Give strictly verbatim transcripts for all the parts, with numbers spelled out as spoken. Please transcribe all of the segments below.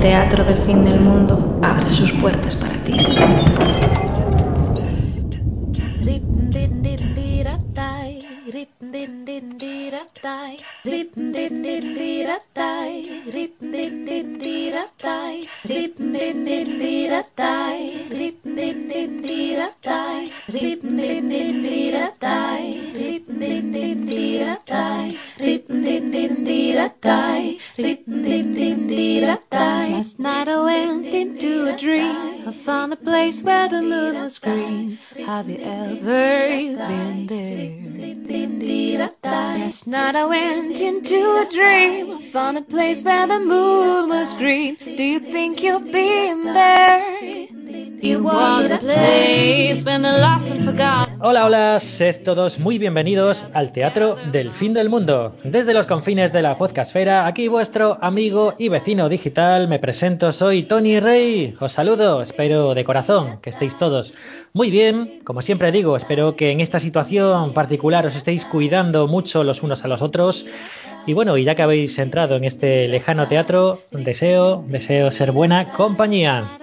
teatro del fin del mundo abre sus puertas para ti. Last night I went into a dream. I found a place where the moon was green. Have you ever been there? Last night I went into a dream. I found a place where the moon was green. Do you think you've been there? It was a place when the lost and forgotten. Hola, hola, sed todos muy bienvenidos al Teatro del Fin del Mundo. Desde los confines de la podcastfera, aquí vuestro amigo y vecino digital. Me presento, soy Tony Rey. Os saludo, espero de corazón que estéis todos muy bien. Como siempre digo, espero que en esta situación particular os estéis cuidando mucho los unos a los otros. Y bueno, y ya que habéis entrado en este lejano teatro, deseo, deseo ser buena compañía.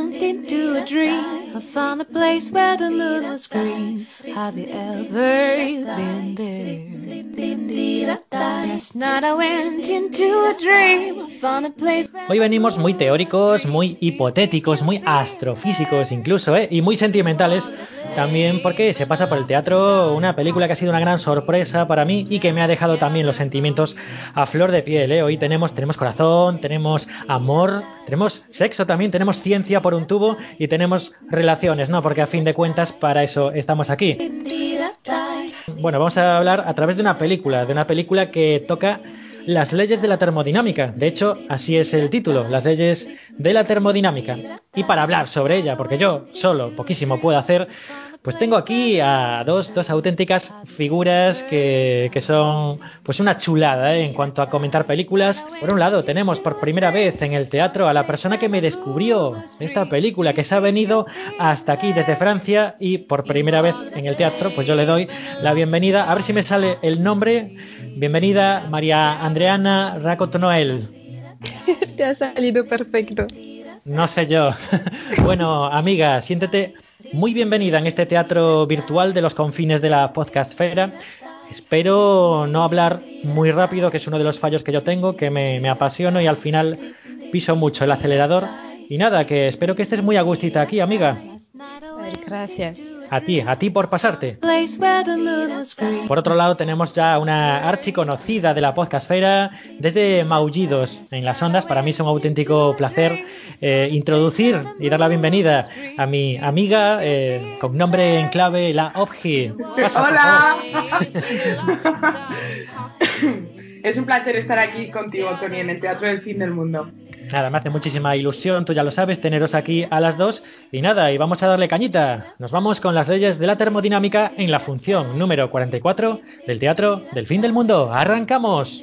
I found a place where the moon was green. Have you ever been there? Last night I went into a dream. I found a place where... Hoy venimos muy teóricos, muy hipotéticos, muy astrofísicos incluso, ¿eh? Y muy sentimentales también, porque se pasa por el teatro una película que ha sido una gran sorpresa para mí y que me ha dejado también los sentimientos a flor de piel, ¿eh? Hoy tenemos, tenemos corazón, tenemos amor, tenemos sexo también, tenemos ciencia por un tubo y tenemos relaciones, ¿no? Porque a fin de cuentas para eso estamos aquí. Bueno, vamos a hablar a través de una película, de una película que toca las leyes de la termodinámica. De hecho, así es el título, las leyes de la termodinámica. Y para hablar sobre ella, porque yo solo poquísimo puedo hacer, pues tengo aquí a dos, dos auténticas figuras que, que son pues una chulada, ¿eh? En cuanto a comentar películas. Por un lado, tenemos por primera vez en el teatro a la persona que me descubrió esta película, que se ha venido hasta aquí desde Francia, y por primera vez en el teatro, pues yo le doy la bienvenida. A ver si me sale el nombre. Bienvenida, María Andreana Racotonoel. Te ha salido perfecto. No sé yo. Bueno, amiga, siéntete muy bienvenida en este teatro virtual de los confines de la podcastfera. Espero no hablar muy rápido, que es uno de los fallos que yo tengo, que me, me apasiono y al final piso mucho el acelerador. Y nada, que espero que estés muy a gustita aquí, amiga. Gracias. A ti, a ti por pasarte. Por otro lado, tenemos ya una archiconocida de la podcastfera desde Maullidos en las ondas. Para mí es un auténtico placer eh, introducir y dar la bienvenida a mi amiga eh, con nombre en clave, la Obji. Pasa, ¡Hola! Es un placer estar aquí contigo, Tony, en el Teatro del Fin del Mundo. Nada, me hace muchísima ilusión, tú ya lo sabes, teneros aquí a las dos. Y nada, y vamos a darle cañita. Nos vamos con las leyes de la termodinámica en la función número cuarenta y cuatro del Teatro del Fin del Mundo. ¡Arrancamos!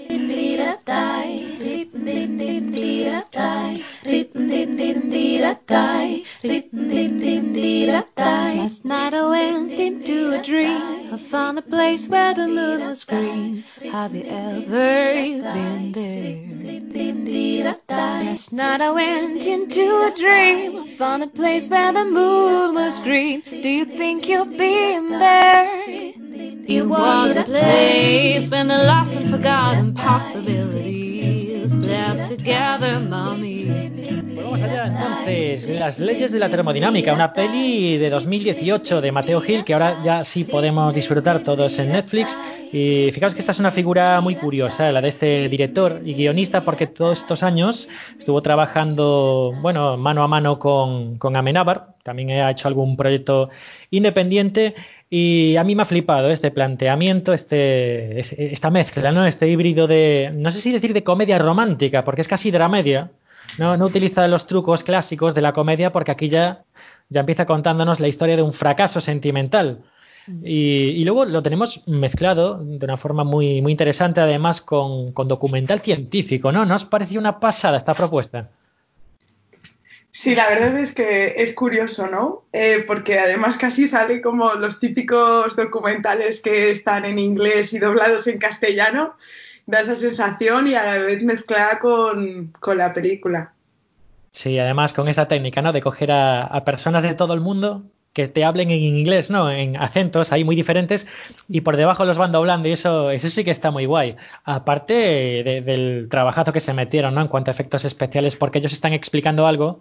Last night I went into a dream. I found a place where the moon was green. Have you ever been there? Last night I went into a dream. I found a place where the moon was green. Do you think you've been there? It was a place when the lost and forgotten possibilities slept together, mommy. Pues vamos allá entonces. Las leyes de la termodinámica, una peli de dos mil dieciocho de Mateo Gil, que ahora ya sí podemos disfrutar todos en Netflix. Y fijaos que esta es una figura muy curiosa, la de este director y guionista, porque todos estos años estuvo trabajando, bueno, mano a mano con, con Amenábar. También ha hecho algún proyecto independiente. Y a mí me ha flipado este planteamiento, este, esta mezcla, ¿no? Este híbrido de, no sé si decir de comedia romántica, porque es casi dramedia. No, no utiliza los trucos clásicos de la comedia, porque aquí ya, ya empieza contándonos la historia de un fracaso sentimental. Y, y luego lo tenemos mezclado de una forma muy, muy interesante, además con, con documental científico, ¿no? ¿No os pareció una pasada esta propuesta? Sí, la verdad es que es curioso, ¿no? Eh, porque además casi sale como los típicos documentales que están en inglés y doblados en castellano. Da esa sensación y a la vez mezclada con, con la película. Sí, además con esa técnica, ¿no? De coger a, a personas de todo el mundo que te hablen en inglés, ¿no? En acentos ahí muy diferentes y por debajo los van doblando y eso, eso sí que está muy guay. Aparte de- del trabajazo que se metieron, ¿no? En cuanto a efectos especiales, porque ellos están explicando algo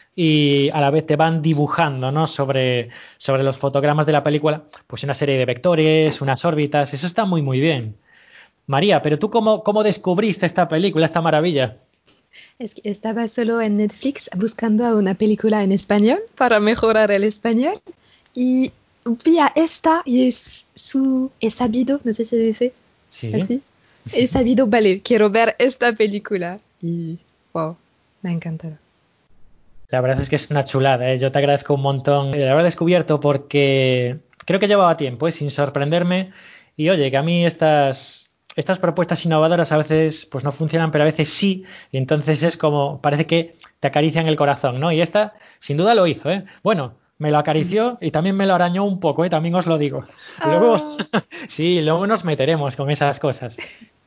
y a la vez te van dibujando, ¿no? Sobre, sobre los fotogramas de la película, pues una serie de vectores, unas órbitas, eso está muy, muy bien. María, pero tú cómo, cómo descubriste esta película, esta maravilla. Es que estaba solo en Netflix buscando a una película en español para mejorar el español y vi a esta y es su he sabido, no sé si se dice Sí. así, he sabido, vale, quiero ver esta película y wow, me ha encantado. La verdad es que es una chulada, ¿eh? Yo te agradezco un montón el haber descubierto porque creo que llevaba tiempo, ¿eh? Sin sorprenderme. Y oye, que a mí estas, estas propuestas innovadoras a veces pues no funcionan, pero a veces sí. Y entonces es como, parece que te acarician el corazón, ¿no? Y esta sin duda lo hizo, ¿eh? Bueno, me lo acarició y también me lo arañó un poco, ¿eh? También os lo digo. Luego, Ah, sí, luego nos meteremos con esas cosas.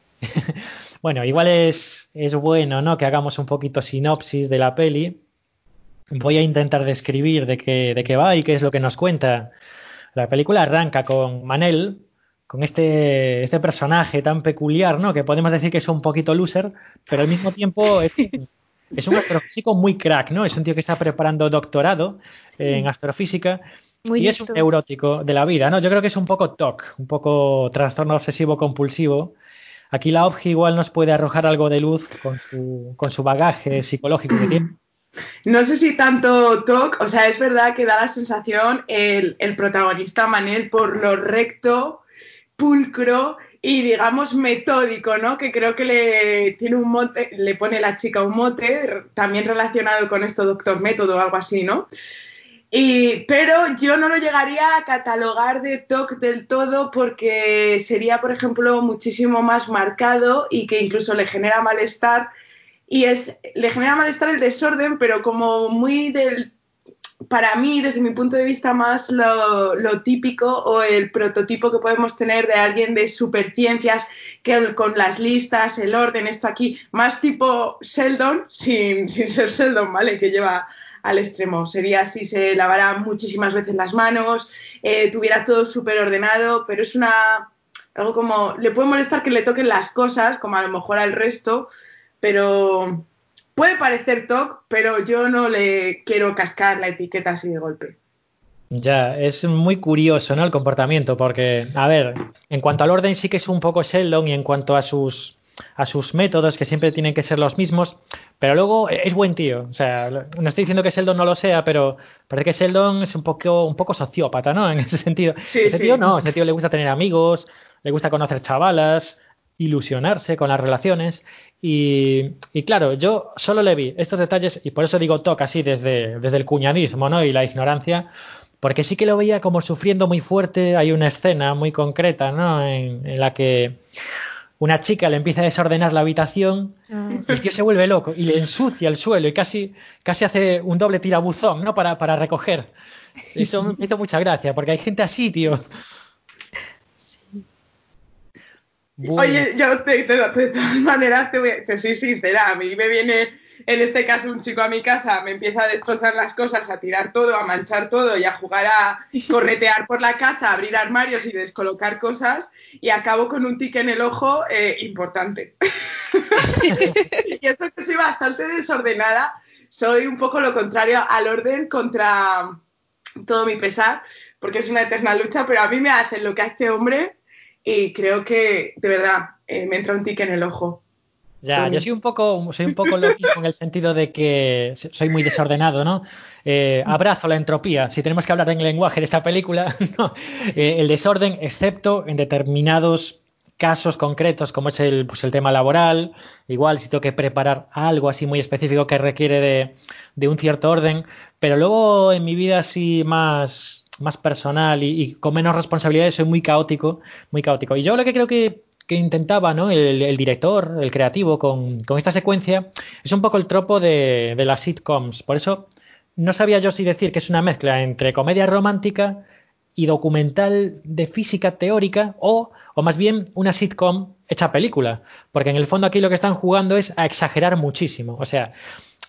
Bueno, igual es, es bueno, ¿no? Que hagamos un poquito sinopsis de la peli. Voy a intentar describir de qué, de qué va y qué es lo que nos cuenta. La película arranca con Manel, con este, este personaje tan peculiar, ¿no? Que podemos decir que es un poquito loser, pero al mismo tiempo es un, es un astrofísico muy crack, ¿no? Es un tío que está preparando doctorado en sí, astrofísica muy y es un listo. neurótico de la vida, ¿no? Yo creo que es un poco T O C, un poco trastorno obsesivo compulsivo. Aquí la O V G igual nos puede arrojar algo de luz con su, con su bagaje psicológico que tiene. No sé si tanto T O C, o sea, es verdad que da la sensación el, el protagonista Manel por lo recto, pulcro y digamos metódico, ¿no? Que creo que le tiene un mote, le pone la chica un mote, también relacionado con esto Doctor Método o algo así, ¿no? Y, pero yo no lo llegaría a catalogar de T O C del todo porque sería, por ejemplo, muchísimo más marcado y que incluso le genera malestar. Y es, le genera malestar el desorden, pero como muy del, para mí, desde mi punto de vista, más lo, lo típico o el prototipo que podemos tener de alguien de superciencias, que con las listas, el orden, esto aquí, más tipo Sheldon, sin, sin ser Sheldon, ¿vale? Que lleva al extremo. Sería así, se lavara muchísimas veces las manos, eh, tuviera todo súper ordenado, pero es una... algo como... le puede molestar que le toquen las cosas, como a lo mejor al resto, pero puede parecer T O C, pero yo no le quiero cascar la etiqueta así de golpe. Ya, es muy curioso, ¿no? El comportamiento, porque, a ver, en cuanto al orden sí que es un poco Sheldon y en cuanto a sus a sus métodos, que siempre tienen que ser los mismos, pero luego es buen tío. O sea, no estoy diciendo que Sheldon no lo sea, pero parece que Sheldon es un poco, un poco sociópata, ¿no? En ese sentido. Sí, Ese tío sí. no, ese tío le gusta tener amigos, le gusta conocer chavalas, ilusionarse con las relaciones. Y, y claro, yo solo le vi estos detalles, y por eso digo toca así desde, desde el cuñadismo, ¿no? Y la ignorancia. Porque sí que lo veía como sufriendo muy fuerte. Hay una escena muy concreta, ¿no? En, en la que una chica le empieza a desordenar la habitación Ah, y el tío se vuelve loco y le ensucia el suelo y casi, casi hace un doble tirabuzón, ¿no? Para, para recoger. Eso me hizo mucha gracia, porque hay gente así, tío. sí. Bueno, Oye, yo te, te, de todas maneras te, voy, te soy sincera, a mí me viene en este caso un chico a mi casa, me empieza a destrozar las cosas, a tirar todo, a manchar todo y a jugar a corretear por la casa, a abrir armarios y descolocar cosas y acabo con un tic en el ojo eh, importante. Y eso que soy bastante desordenada, soy un poco lo contrario al orden contra todo mi pesar, porque es una eterna lucha, pero a mí me hacen lo que a este hombre y creo que, de verdad, eh, me entra un tic en el ojo. ya, yo Tony. soy un poco, soy un poco lo mismo en el sentido de que soy muy desordenado, ¿no? Eh, abrazo la entropía. Si tenemos que hablar en lenguaje de esta película, no. Eh, el desorden, excepto en determinados casos concretos, como es el, pues el tema laboral, igual si tengo que preparar algo así muy específico que requiere de, de un cierto orden, pero luego en mi vida así más, más personal y, y con menos responsabilidades soy muy caótico, muy caótico. Y yo lo que creo que que intentaba, ¿no? el, el director, el creativo, con, con, esta secuencia, es un poco el tropo de, de las sitcoms. Por eso no sabía yo si decir que es una mezcla entre comedia romántica y documental de física teórica o, o más bien una sitcom hecha película. Porque en el fondo aquí lo que están jugando es a exagerar muchísimo. O sea,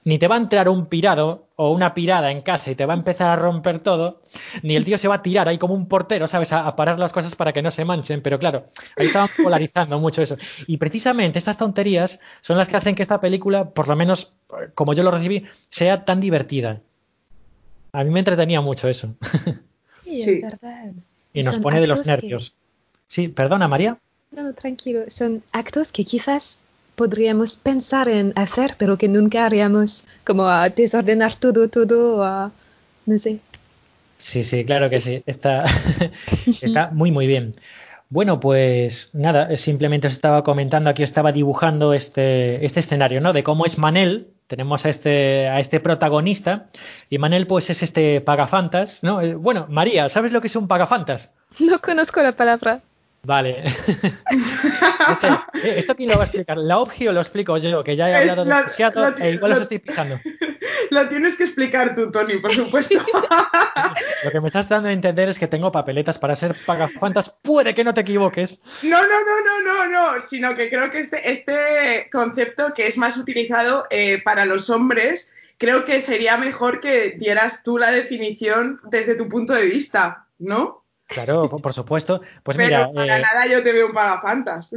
ni te va a entrar un pirado o una pirada en casa y te va a empezar a romper todo, ni el tío se va a tirar ahí como un portero, ¿sabes? A, a parar las cosas para que no se manchen. Pero claro, ahí estaban polarizando mucho eso. Y precisamente estas tonterías son las que hacen que esta película, por lo menos como yo lo recibí, sea tan divertida. A mí me entretenía mucho eso. Sí, es Sí. verdad. Y Y nos son pone de los actos que... nervios. Sí, perdona, María. No, no, tranquilo. Son actos que quizás podríamos pensar en hacer, pero que nunca haríamos, como a desordenar todo, todo, a... no sé. Sí, sí, claro que sí. Está, está muy, muy bien. Bueno, pues nada, eh, simplemente os estaba comentando, aquí os estaba dibujando este, este escenario, ¿no? De cómo es Manel. Tenemos a este, a este protagonista y Manel pues es este pagafantas, ¿no? Eh, Bueno, María, ¿sabes lo que es un pagafantas? No conozco la palabra. Vale. No sé, eh, ¿esto quién lo va a explicar? ¿La OBGI o lo explico yo? Que ya he Es- hablado lo, demasiado lo ti- e igual os lo- estoy pisando. lo tienes que explicar tú, Tony, por supuesto. Lo que me estás dando a entender es que tengo papeletas para ser pagafantas. Puede que no te equivoques. No, no, no, no, no, no, sino que creo que este, este concepto que es más utilizado eh, para los hombres, creo que sería mejor que dieras tú la definición desde tu punto de vista, ¿no? Claro, por, por supuesto. Pues Pero mira, para eh, nada yo te veo un pagafantas.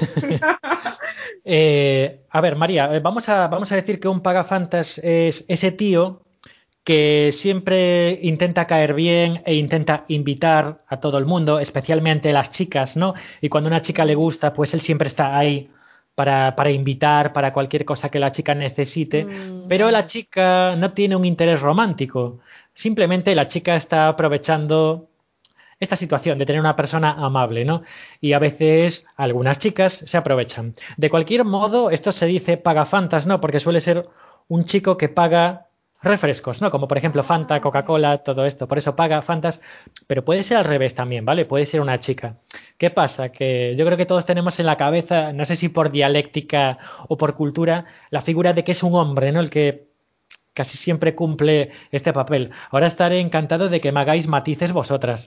eh, a ver, María, eh, vamos a, vamos a decir que un pagafantas es ese tío que siempre intenta caer bien e intenta invitar a todo el mundo, especialmente a las chicas, ¿no? Y cuando a una chica le gusta, pues él siempre está ahí para, para invitar, para cualquier cosa que la chica necesite, Mm, pero la vale. chica no tiene un interés romántico, simplemente la chica está aprovechando esta situación de tener una persona amable, ¿no? Y a veces algunas chicas se aprovechan. De cualquier modo, esto se dice pagafantas, ¿no? Porque suele ser un chico que paga refrescos, ¿no? Como por ejemplo Fanta, Ah, vale. Coca-Cola, todo esto. Por eso paga Fantas, pero puede ser al revés también, ¿vale? Puede ser una chica. ¿Qué pasa? Que yo creo que todos tenemos en la cabeza, no sé si por dialéctica o por cultura, la figura de que es un hombre, ¿no? El que casi siempre cumple este papel. Ahora estaré encantado de que me hagáis matices vosotras.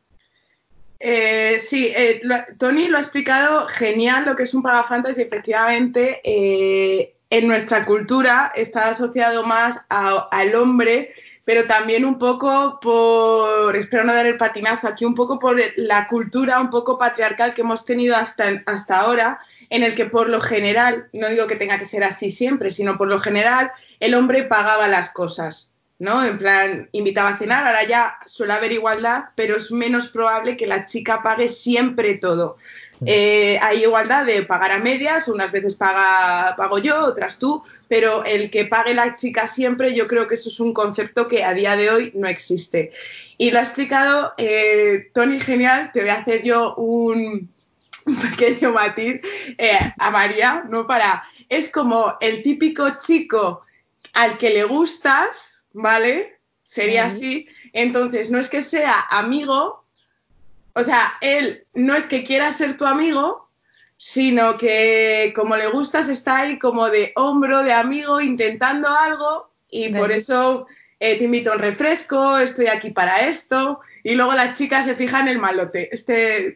Eh, sí, eh, lo, Tony lo ha explicado genial lo que es un pagafantas y efectivamente eh, en nuestra cultura está asociado más a, al hombre, pero también un poco por, espero no dar el patinazo aquí, un poco por la cultura un poco patriarcal que hemos tenido hasta, hasta ahora, en el que por lo general, no digo que tenga que ser así siempre, sino por lo general el hombre pagaba las cosas. ¿No? En plan, invitaba a cenar, ahora ya suele haber igualdad, pero es menos probable que la chica pague siempre todo. Eh, hay igualdad de pagar a medias, unas veces paga, pago yo, otras tú, pero el que pague la chica siempre, yo creo que eso es un concepto que a día de hoy no existe. Y lo ha explicado eh, Tony genial, te voy a hacer yo un, un pequeño matiz eh, a María, ¿no? Para, es como el típico chico al que le gustas, ¿vale? Sería Vale. así. Entonces, no es que sea amigo, o sea, él no es que quiera ser tu amigo, sino que como le gustas está ahí como de hombro, de amigo, intentando algo y por Vale. eso eh, te invito a un refresco, estoy aquí para esto y luego la chica se fija en el malote. Este,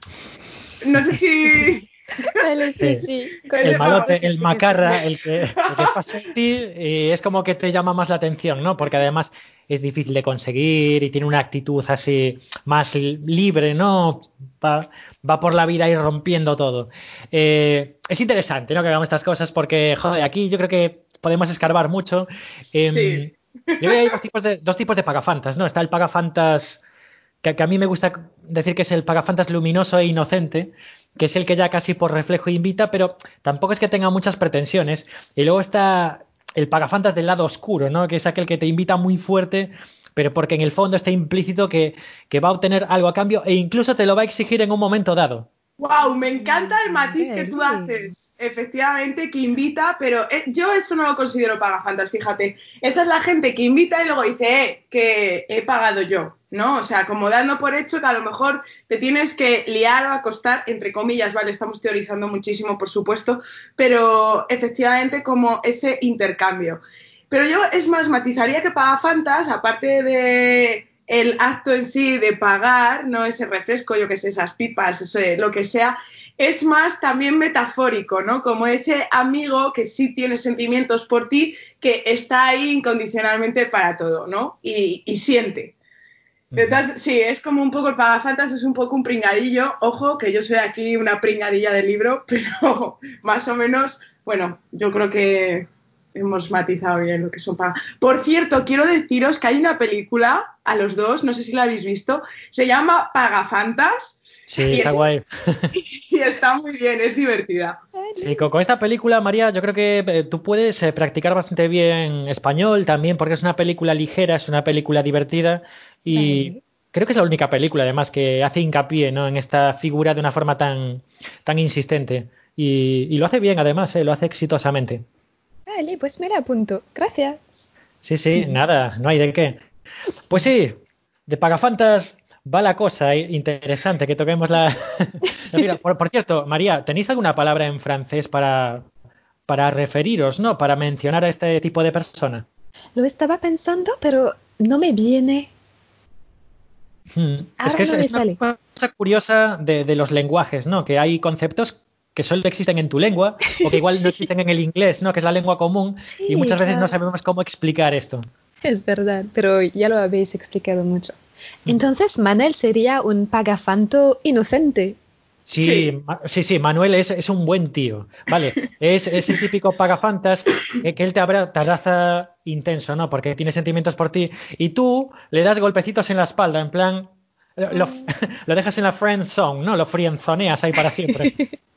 no sé si Vale, sí, Sí. sí. es El de Conozco pa- las malote, el macarra, explicaciones. el que, el que pasa en ti, y es como que te llama más la atención, ¿no? Porque además es difícil de conseguir y tiene una actitud así más libre, ¿no? Va, va por la vida y rompiendo todo. Eh, es interesante, ¿no? Que hagamos estas cosas porque, joder, aquí yo creo que podemos escarbar mucho. Sí. Eh, yo creo que hay dos tipos de, dos tipos de pagafantas, ¿no? Está el pagafantas que, que a mí me gusta decir que es el pagafantas luminoso e inocente, que es el que ya casi por reflejo invita, pero tampoco es que tenga muchas pretensiones. Y luego está el pagafantas del lado oscuro, ¿no? Que es aquel que te invita muy fuerte, pero porque en el fondo está implícito que, que va a obtener algo a cambio e incluso te lo va a exigir en un momento dado. Wow, me encanta el Mm, matiz que tú vale. haces, efectivamente, que invita, pero eh, yo eso no lo considero pagafantas, fíjate. Esa es la gente que invita y luego dice, eh, que he pagado yo, ¿no? O sea, como dando por hecho que a lo mejor te tienes que liar o acostar, entre comillas, ¿vale? Estamos teorizando muchísimo, por supuesto, pero efectivamente como ese intercambio. Pero yo, es más, matizaría que pagafantas, aparte de el acto en sí de pagar, no ese refresco, yo que sé, esas pipas, eso, lo que sea, es más también metafórico, ¿no? Como ese amigo que sí tiene sentimientos por ti, que está ahí incondicionalmente para todo, ¿no? Y, y siente. Entonces, sí, es como un poco, el Pagafantas es un poco un pringadillo. Ojo, que yo soy aquí una pringadilla del libro, pero más o menos, bueno, yo creo que hemos matizado bien lo que son Paga. Por cierto, quiero deciros que hay una película, a los dos, no sé si la habéis visto, se llama Pagafantas. Sí, y está es, guay. Y está muy bien, es divertida. Sí, con, con esta película, María, yo creo que eh, tú puedes eh, practicar bastante bien español también, porque es una película ligera, es una película divertida y Vale. creo que es la única película, además, que hace hincapié, ¿no?, en esta figura de una forma tan, tan insistente. Y, y lo hace bien, además, eh, lo hace exitosamente. Vale, pues me la apunto. Gracias. Sí, sí, nada, no hay de qué. Pues sí, de Pagafantas va la cosa eh, interesante que toquemos la... Mira, por, por cierto, María, ¿tenéis alguna palabra en francés para, para referiros, ¿no? Para mencionar a este tipo de persona? Lo estaba pensando, pero no me viene. Hmm. Es Ahora que es, no me es una sale. cosa curiosa de, de los lenguajes, ¿no? Que hay conceptos que solo existen en tu lengua o que igual no Sí, existen en el inglés, ¿no? Que es la lengua común y sí, muchas veces no claro. sabemos cómo explicar esto. Es verdad, pero ya lo habéis explicado mucho. Entonces, Manel sería un pagafanto inocente. Sí, Sí, Ma- sí, sí, Manuel es, es un buen tío, ¿vale? Es, es el típico pagafantas que, que él te, abra- te abraza intenso, ¿no? Porque tiene sentimientos por ti y tú le das golpecitos en la espalda, en plan, lo, lo- Oh. lo dejas en la friend zone, ¿no? Lo friendzoneas ahí para siempre.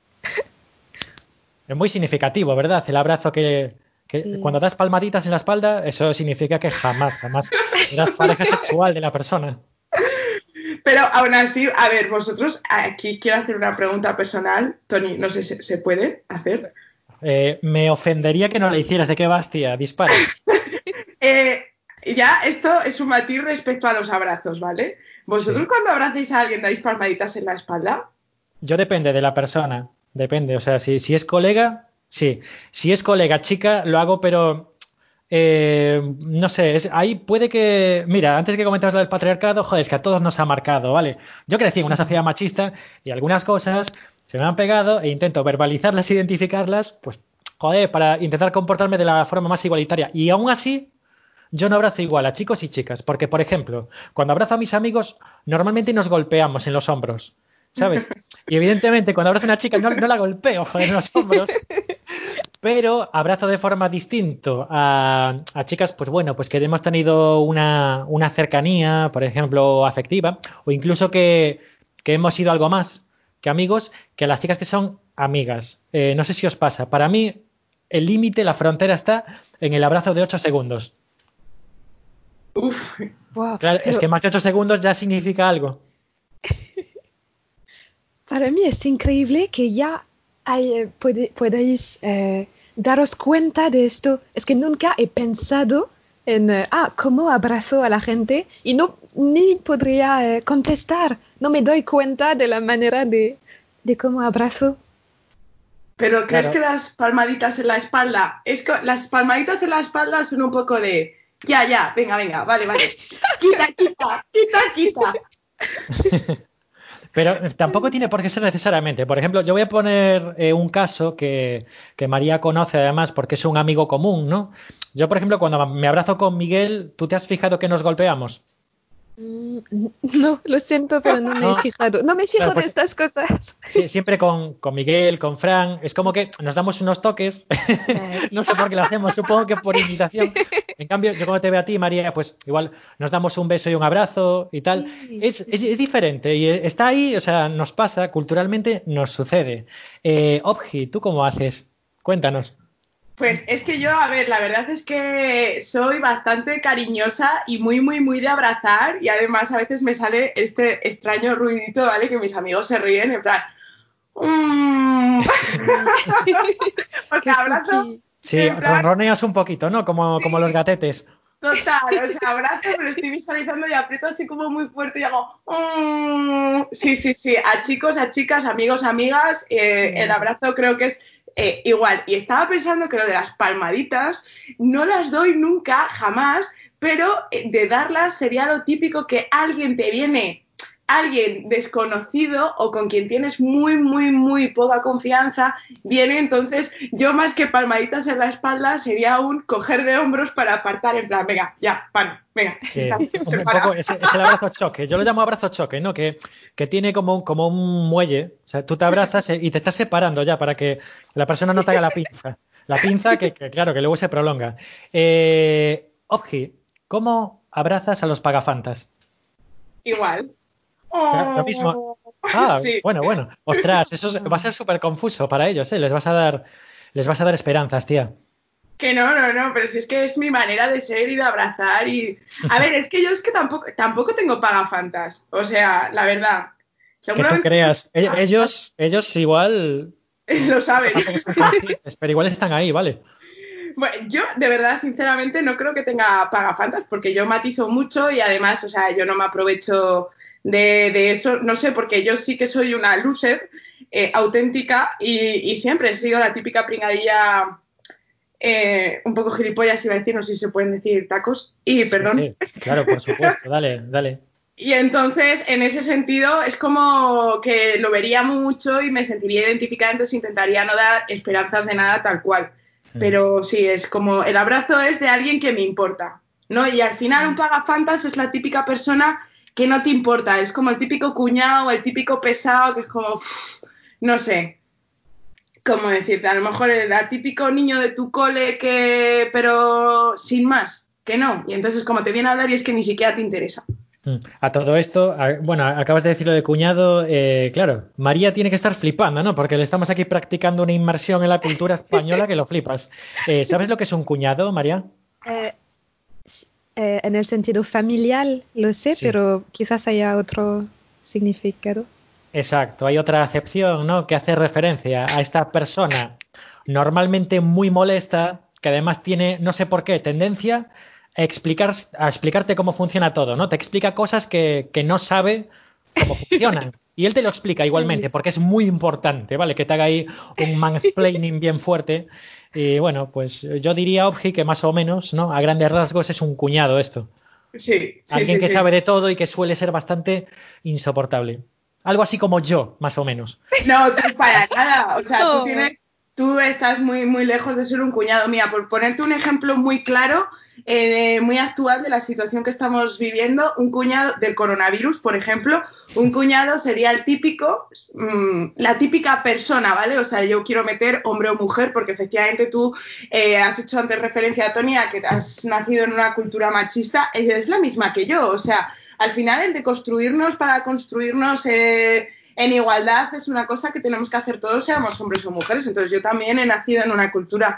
Es muy significativo, ¿verdad? El abrazo que, que Sí. cuando das palmaditas en la espalda, eso significa que jamás, jamás serás pareja sexual de la persona. pero aún así, a ver, vosotros, aquí quiero hacer una pregunta personal. Tony, no sé si se puede hacer. Eh, me ofendería que no le hicieras. ¿De qué vas, tía? Dispara. Eh, ya, esto es un matiz respecto a los abrazos, ¿vale? ¿Vosotros Sí. cuando abracéis a alguien dais palmaditas en la espalda? Yo depende de la persona, depende. O sea, si, si es colega, sí. Si es colega chica, lo hago, pero eh, no sé, es, ahí puede que... Mira, antes que comentabas lo del patriarcado, joder, es que a todos nos ha marcado, ¿vale? Yo crecí en una sociedad machista y algunas cosas se me han pegado e intento verbalizarlas, identificarlas, pues, joder, para intentar comportarme de la forma más igualitaria. Y aún así... Yo no abrazo igual a chicos y chicas, porque, por ejemplo, cuando abrazo a mis amigos, normalmente nos golpeamos en los hombros, ¿sabes? Y evidentemente, cuando abrazo a una chica, no, no la golpeo, joder, en los hombros, pero abrazo de forma distinta a, a chicas, pues bueno, pues que hemos tenido una, una cercanía, por ejemplo, afectiva, o incluso que, que hemos sido algo más que amigos, que a las chicas que son amigas. Eh, no sé si os pasa. Para mí, el límite, la frontera está en el abrazo de ocho segundos. Uf, Wow, Claro, es pero que más de ocho segundos ya significa algo. para mí es increíble que ya hay, eh, puede- podáis eh, daros cuenta de esto. Es que nunca he pensado en eh, ah, cómo abrazo a la gente y no ni podría eh, contestar. No me doy cuenta de la manera de, de cómo abrazo. pero ¿crees que Claro, das palmaditas en la espalda? Es que las palmaditas en la espalda son un poco de, ya, ya, venga, venga, vale, vale. Quita, quita, quita, quita. pero tampoco tiene por qué ser necesariamente. Por ejemplo, yo voy a poner eh, un caso que, que María conoce además porque es un amigo común, ¿no? Yo, por ejemplo, cuando me abrazo con Miguel, ¿tú te has fijado que nos golpeamos? Mm, no, lo siento, pero no me he No, fijado. No me claro, fijo de pues estas cosas. sí, siempre con, con Miguel, con Fran, es como que nos damos unos toques, Vale. no sé por qué lo hacemos, supongo que por imitación. En cambio, yo cuando te veo a ti, María, pues igual nos damos un beso y un abrazo y tal. Sí, Es, sí, es, sí. es diferente y está ahí, o sea, nos pasa, culturalmente nos sucede. Eh, Obji, ¿tú cómo haces? Cuéntanos. Pues es que yo, a ver, la verdad es que soy bastante cariñosa y muy, muy, muy de abrazar y además a veces me sale este extraño ruidito, ¿vale? Que mis amigos se ríen en plan... "Mm". Mm. O Qué sea, abrazo cookie. Sí, en plan, ronroneas un poquito, ¿no? Como, como los sí, gatetes. total, o sea, abrazo, me lo estoy visualizando y aprieto así como muy fuerte y hago... "Mm". Sí, sí, sí, a chicos, a chicas, amigos, amigas, eh, el Claro. abrazo creo que es eh, igual. Y estaba pensando que lo de las palmaditas no las doy nunca, jamás, pero eh, de darlas sería lo típico que alguien te viene alguien desconocido o con quien tienes muy, muy, muy poca confianza viene, entonces yo más que palmaditas en la espalda sería un coger de hombros para apartar en plan, venga, ya, para, venga. Sí, está, un, un poco es, es el abrazo choque. Yo lo llamo abrazo choque, ¿no? Que, que tiene como, un- como un muelle. O sea, tú te abrazas y te estás separando ya para que la persona no te haga la pinza. La pinza que, que, claro, que luego se prolonga. Eh, Obji, ¿cómo abrazas a los pagafantas? Igual. Claro, lo mismo. Oh, Ah, sí. bueno, bueno. Ostras, eso es- va a ser súper confuso para ellos, ¿eh? Les vas a dar, les vas a dar esperanzas, tía. Que no, no, no, pero si es que es mi manera de ser y de abrazar y... A ver, es que yo es que tampoco, tampoco tengo pagafantas, o sea, la verdad. Que tú Seguramente creas. E- Ellos, ellos igual lo saben. tampoco son conscientes, pero igual están ahí, ¿vale? Bueno, yo de verdad, sinceramente, no creo que tenga pagafantas porque yo matizo mucho y además, o sea, yo no me aprovecho de, de eso, no sé, porque yo sí que soy una loser eh, auténtica y, y siempre he sido la típica pringadilla eh, un poco gilipollas, iba a decir, no sé si se pueden decir tacos, y Sí, perdón. sí, claro, por supuesto. Dale, dale. Y entonces, en ese sentido, es como que lo vería mucho y me sentiría identificada, entonces intentaría no dar esperanzas de nada tal cual. Mm. Pero sí, es como el abrazo es de alguien que me importa, ¿no? Y al final un pagafantas es la típica persona que no te importa, es como el típico cuñado, el típico pesado, que es como, uff, no sé, cómo decirte, a lo mejor el típico niño de tu cole que, pero sin más, que no. Y entonces como te viene a hablar y es que ni siquiera te interesa. Mm. A todo esto, a- bueno, acabas de decir lo de cuñado, eh, claro, María tiene que estar flipando, ¿no? Porque le estamos aquí practicando una inmersión en la cultura española que lo flipas. Eh, ¿sabes lo que es un cuñado, María? Eh, s- eh, en el sentido familiar lo sé, Sí. pero quizás haya otro significado. Exacto, hay otra acepción, ¿no? Que hace referencia a esta persona normalmente muy molesta, que además tiene, no sé por qué, tendencia a explicar, a explicarte cómo funciona todo, ¿no? Te explica cosas que, que no sabe cómo funcionan. Y él te lo explica igualmente, porque es muy importante, ¿vale? Que te haga ahí un mansplaining bien fuerte. Y bueno, pues yo diría, Obji, que más o menos, ¿no? A grandes rasgos es un cuñado esto. Sí, sí, Alguien sí, que sí. sabe de todo y que suele ser bastante insoportable. Algo así como yo, más o menos. No, tú para nada. O sea, tú Oh. tienes, tú estás muy, muy lejos de ser un cuñado. Mira, por ponerte un ejemplo muy claro, eh, muy actual de la situación que estamos viviendo, un cuñado del coronavirus, por ejemplo, un cuñado sería el típico, mmm, la típica persona, ¿vale? O sea, yo quiero meter hombre o mujer, porque efectivamente tú eh, has hecho antes referencia a Tony, a que has nacido en una cultura machista, ella es la misma que yo. O sea, al final el de construirnos para construirnos eh, en igualdad es una cosa que tenemos que hacer todos, seamos hombres o mujeres. Entonces yo también he nacido en una cultura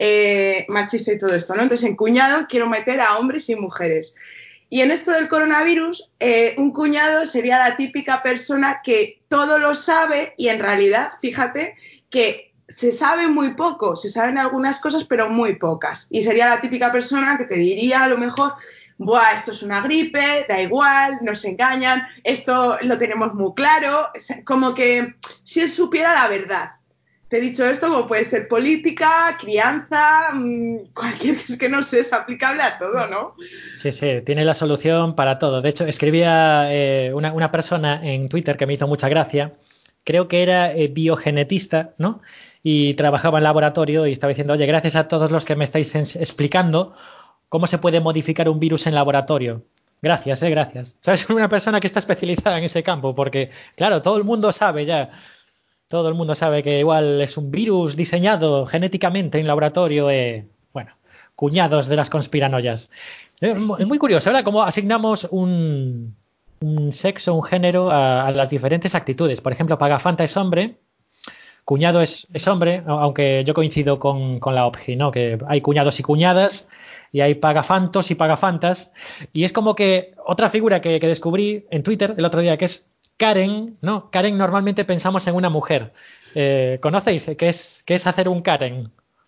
eh, machista y todo esto, ¿no? Entonces en cuñado quiero meter a hombres y mujeres. Y en esto del coronavirus, eh, un cuñado sería la típica persona que todo lo sabe y en realidad, fíjate, que se sabe muy poco, se saben algunas cosas, pero muy pocas. Y sería la típica persona que te diría a lo mejor, buah, esto es una gripe, da igual, nos engañan, esto lo tenemos muy claro, como que si él supiera la verdad. Te he dicho esto, como puede ser política, crianza, mmm, cualquier, es que no sé, es aplicable a todo, ¿no? Sí, sí, tiene la solución para todo. De hecho, escribía eh, una, una persona en Twitter que me hizo mucha gracia. Creo que era eh, biogenetista, ¿no? Y trabajaba en laboratorio y estaba diciendo, oye, gracias a todos los que me estáis ens- explicando cómo se puede modificar un virus en laboratorio. Gracias, eh, gracias. ¿Sabes? Una persona que está especializada en ese campo, porque, claro, todo el mundo sabe ya. Todo el mundo sabe que igual es un virus diseñado genéticamente en laboratorio. Eh, bueno, cuñados de las conspiranoias. Eh, mu- es muy curioso, ¿verdad? Cómo asignamos un, un sexo, un género a, a las diferentes actitudes. Por ejemplo, Pagafanta es hombre, cuñado es, es hombre, aunque yo coincido con, con la Opgi, ¿no? Que hay cuñados y cuñadas y hay pagafantos y pagafantas. Y es como que otra figura que, que descubrí en Twitter el otro día, que es Karen, ¿no? Karen normalmente pensamos en una mujer. Eh, ¿conocéis qué es, qué es hacer un Karen?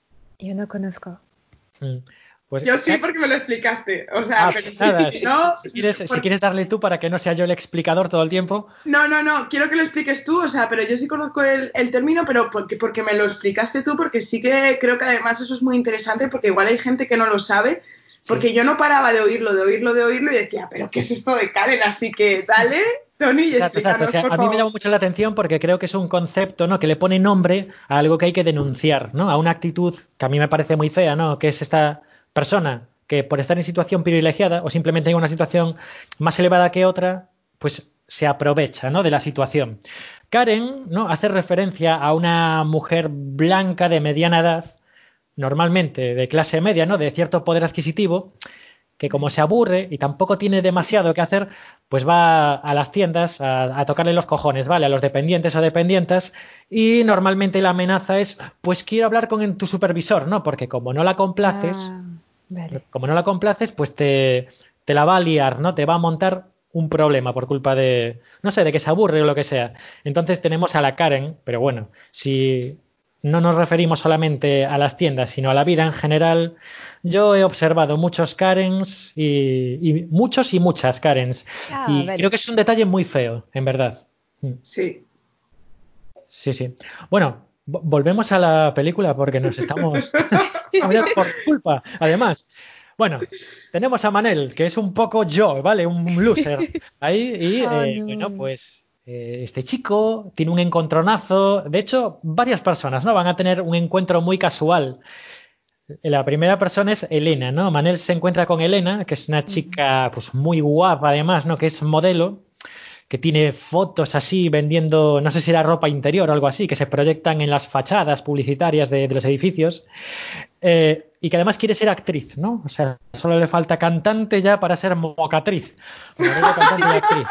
Yo no conozco. Mm. Pues Yo sí, porque me lo explicaste. O sea, ah, pero pues sí, nada, si no. si quieres, si Porque... quieres darle tú para que no sea yo el explicador todo el tiempo. No, no, no, quiero que lo expliques tú, o sea, pero yo sí conozco el, el término, pero porque, porque me lo explicaste tú, porque sí que creo que además eso es muy interesante, porque igual hay gente que no lo sabe, Sí. porque yo no paraba de oírlo, de oírlo, de oírlo, y decía, pero ¿qué es esto de Karen? Así que dale. Tony, Exacto, exacto. O explícanos, sea, por a mí me favor. llama mucho la atención porque creo que es un concepto, ¿no? Que le pone nombre a algo que hay que denunciar, ¿no? A una actitud que a mí me parece muy fea, ¿no? Que es esta persona que por estar en situación privilegiada o simplemente en una situación más elevada que otra, pues se aprovecha, ¿no? De la situación. Karen, ¿no? Hace referencia a una mujer blanca de mediana edad, normalmente de clase media, ¿no? De cierto poder adquisitivo, que como se aburre y tampoco tiene demasiado que hacer, pues va a las tiendas a, a tocarle los cojones, ¿vale? A los dependientes o dependientas, y normalmente la amenaza es, pues quiero hablar con tu supervisor, ¿no? Porque como no la complaces, Ah, vale. como no la complaces, pues te, te la va a liar, ¿no? Te va a montar un problema por culpa de, no sé, de que se aburre o lo que sea. Entonces tenemos a la Karen, pero bueno, si no nos referimos solamente a las tiendas, sino a la vida en general, yo he observado muchos Karens y, y muchos y muchas Karens. Ah, Y creo vale. que es un detalle muy feo, en verdad. Mm. Sí. Sí, sí. Bueno, vo- volvemos a la película porque nos estamos estamos ya por tu culpa. Además, bueno, tenemos a Manel, que es un poco yo, ¿vale? Un loser ahí. Y Oh, eh, bueno, no. pues eh, este chico tiene un encontronazo. De hecho, varias personas, ¿no? Van a tener un encuentro muy casual. La primera persona es Elena, ¿no? Manel se encuentra con Elena, que es una Ujú. chica pues muy guapa además, ¿no? Que es modelo, que tiene fotos así vendiendo, no sé si era ropa interior o algo así, que se proyectan en las fachadas publicitarias de, de los edificios, eh, y que además quiere ser actriz, ¿no? O sea, solo le falta cantante ya para ser mocatriz, modelo, cantante y actriz.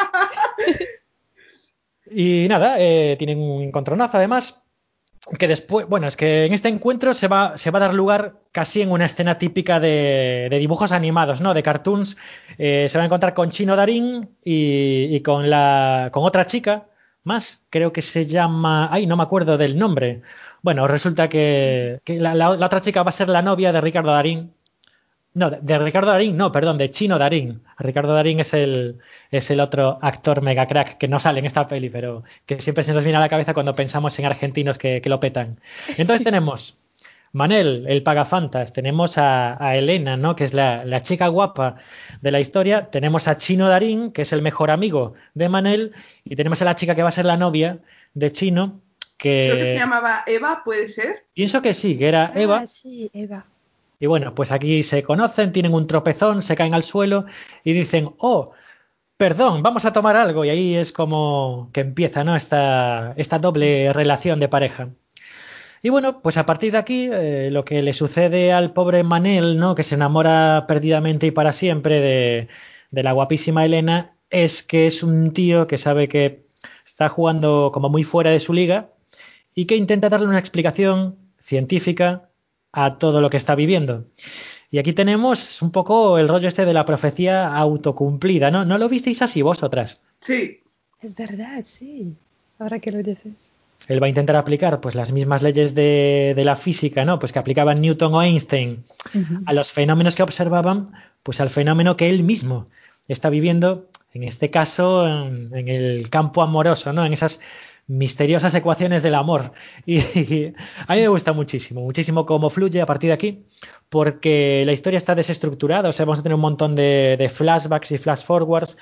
Y nada, eh, tienen un encontronazo además, que después, bueno, es que en este encuentro se va, se va a dar lugar casi en una escena típica de, de dibujos animados, ¿no? De cartoons. Eh, se va a encontrar con Chino Darín y, y con la, con otra chica más, creo que se llama, ay, no me acuerdo del nombre. Bueno, resulta que, que la, la- la otra chica va a ser la novia de Ricardo Darín. No, de, de Ricardo Darín, no, perdón, de Chino Darín. Ricardo Darín es el, es el otro actor mega crack que no sale en esta peli, pero que siempre se nos viene a la cabeza cuando pensamos en argentinos que, que lo petan. Entonces tenemos Manel, el pagafantas, tenemos a, a Elena, ¿no? Que es la, la chica guapa de la historia, tenemos a Chino Darín, que es el mejor amigo de Manel, y tenemos a la chica que va a ser la novia de Chino, Creo que se que llamaba Eva, ¿puede ser? pienso que sí, que era Ah, Eva. sí, Eva. Y bueno, pues aquí se conocen, tienen un tropezón, se caen al suelo y dicen, oh, perdón, vamos a tomar algo. Y ahí es como que empieza, ¿no? Esta, esta doble relación de pareja. Y bueno, pues a partir de aquí, eh, lo que le sucede al pobre Manel, ¿no? Que se enamora perdidamente y para siempre de, de la guapísima Elena, es que es un tío que sabe que está jugando como muy fuera de su liga y que intenta darle una explicación científica a todo lo que está viviendo. Y aquí tenemos un poco el rollo este de la profecía autocumplida, ¿no? ¿No lo visteis así vosotras? Sí. Es verdad, sí. Ahora que lo dices. Él va a intentar aplicar pues las mismas leyes de, de la física, ¿no? Pues que aplicaban Newton o Einstein Ujú. a los fenómenos que observaban, pues al fenómeno que él mismo está viviendo, en este caso, en, en el campo amoroso, ¿no? En esas misteriosas ecuaciones del amor. Y, y a mí me gusta muchísimo, muchísimo cómo fluye a partir de aquí, porque la historia está desestructurada, o sea, vamos a tener un montón de, de flashbacks y flash forwards.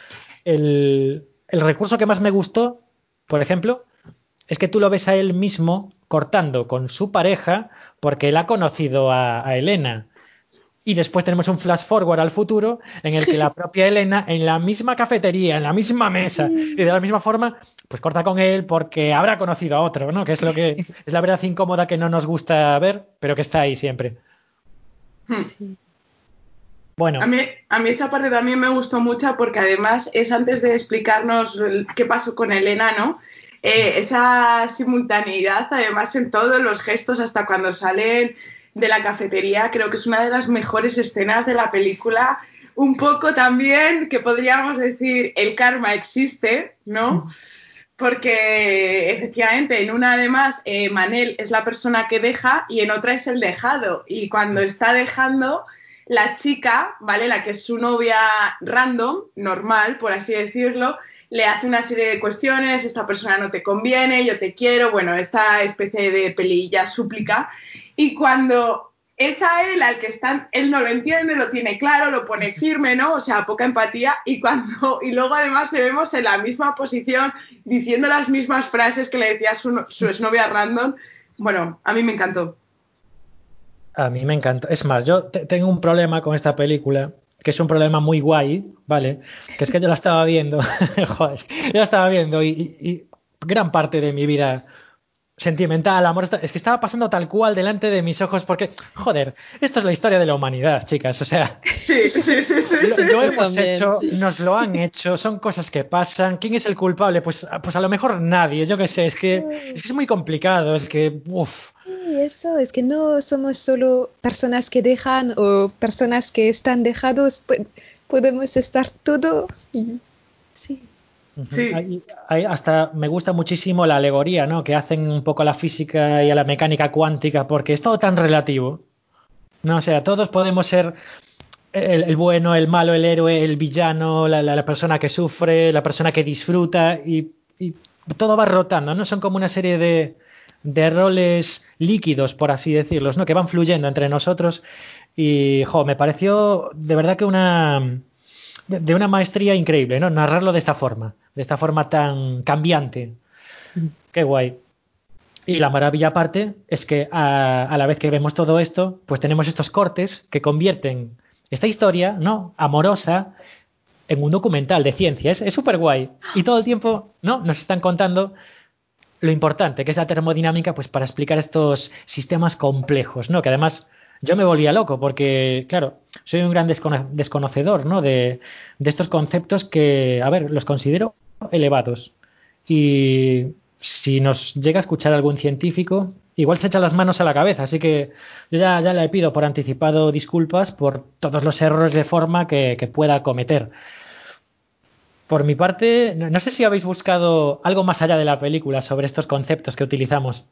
El, el recurso que más me gustó, por ejemplo, es que tú lo ves a él mismo cortando con su pareja porque él ha conocido a, a Elena. Y después tenemos un flash forward al futuro en el que la propia Elena, en la misma cafetería, en la misma mesa y de la misma forma, pues corta con él porque habrá conocido a otro, ¿no? Que es lo que es la verdad incómoda que no nos gusta ver, pero que está ahí siempre. Hmm. Sí. A Bueno, mí, a mí esa parte también me gustó mucho porque además es antes de explicarnos el- qué pasó con Elena, ¿no? Eh, esa simultaneidad, además en todos los gestos, hasta cuando salen de la cafetería, creo que es una de las mejores escenas de la película. Un poco también, que podríamos decir, el karma existe, ¿no? Porque efectivamente en una además eh, Manel es la persona que deja y en otra es el dejado. Y cuando está dejando, la chica, ¿vale? La que es su novia random, normal, por así decirlo, le hace una serie de cuestiones, esta persona no te conviene, yo te quiero, bueno, esta especie de pelilla súplica. Y cuando es a él al que están, él no lo entiende, lo tiene claro, lo pone firme, ¿no? O sea, poca empatía, y cuando, y luego además le vemos en la misma posición, diciendo las mismas frases que le decía su, su exnovia random. Bueno, a mí me encantó. A mí me encantó. Es más, yo te- tengo un problema con esta película, que es un problema muy guay, ¿vale? Que es que yo la estaba viendo, joder, yo la estaba viendo y, y- y gran parte de mi vida sentimental, amor, esta- es que estaba pasando tal cual delante de mis ojos porque, joder, esto es la historia de la humanidad, chicas, o sea, Sí, sí, sí, sí, lo, sí. lo sí. hemos También, hecho, sí. nos lo han hecho, son cosas que pasan. ¿Quién es el culpable? Pues, pues a lo mejor nadie, yo qué sé, es que es que es muy complicado, es que, uff. Sí, eso es que no somos solo personas que dejan o personas que están dejados, pu- podemos estar todo. Y, sí. Ujú. Sí. Hay- hay- hasta me gusta muchísimo la alegoría, ¿no? Que hacen un poco a la física y a la mecánica cuántica, porque es todo tan relativo, ¿no? O sea, todos podemos ser el, el bueno, el malo, el héroe, el villano, la, la- la persona que sufre, la persona que disfruta, y, y todo va rotando, ¿no? Son como una serie de, de roles líquidos, por así decirlos, ¿no? Que van fluyendo entre nosotros y, jo, me pareció de verdad que una de, de una maestría increíble, ¿no? Narrarlo de esta forma, de esta forma tan cambiante. Qué guay. Y la maravilla aparte es que a, a la vez que vemos todo esto, pues tenemos estos cortes que convierten esta historia, ¿no? Amorosa en un documental de ciencia. Es súper guay. Y todo el tiempo, ¿no? Nos están contando lo importante que es la termodinámica, pues para explicar estos sistemas complejos, ¿no? Que además yo me volvía loco porque, claro, soy un gran descono- desconocedor, ¿no? De, de estos conceptos que, a ver, los considero elevados. Y si nos llega a escuchar algún científico, igual se echa las manos a la cabeza. Así que yo ya, ya le pido por anticipado disculpas por todos los errores de forma que, que pueda cometer. Por mi parte, no, no sé si habéis buscado algo más allá de la película sobre estos conceptos que utilizamos.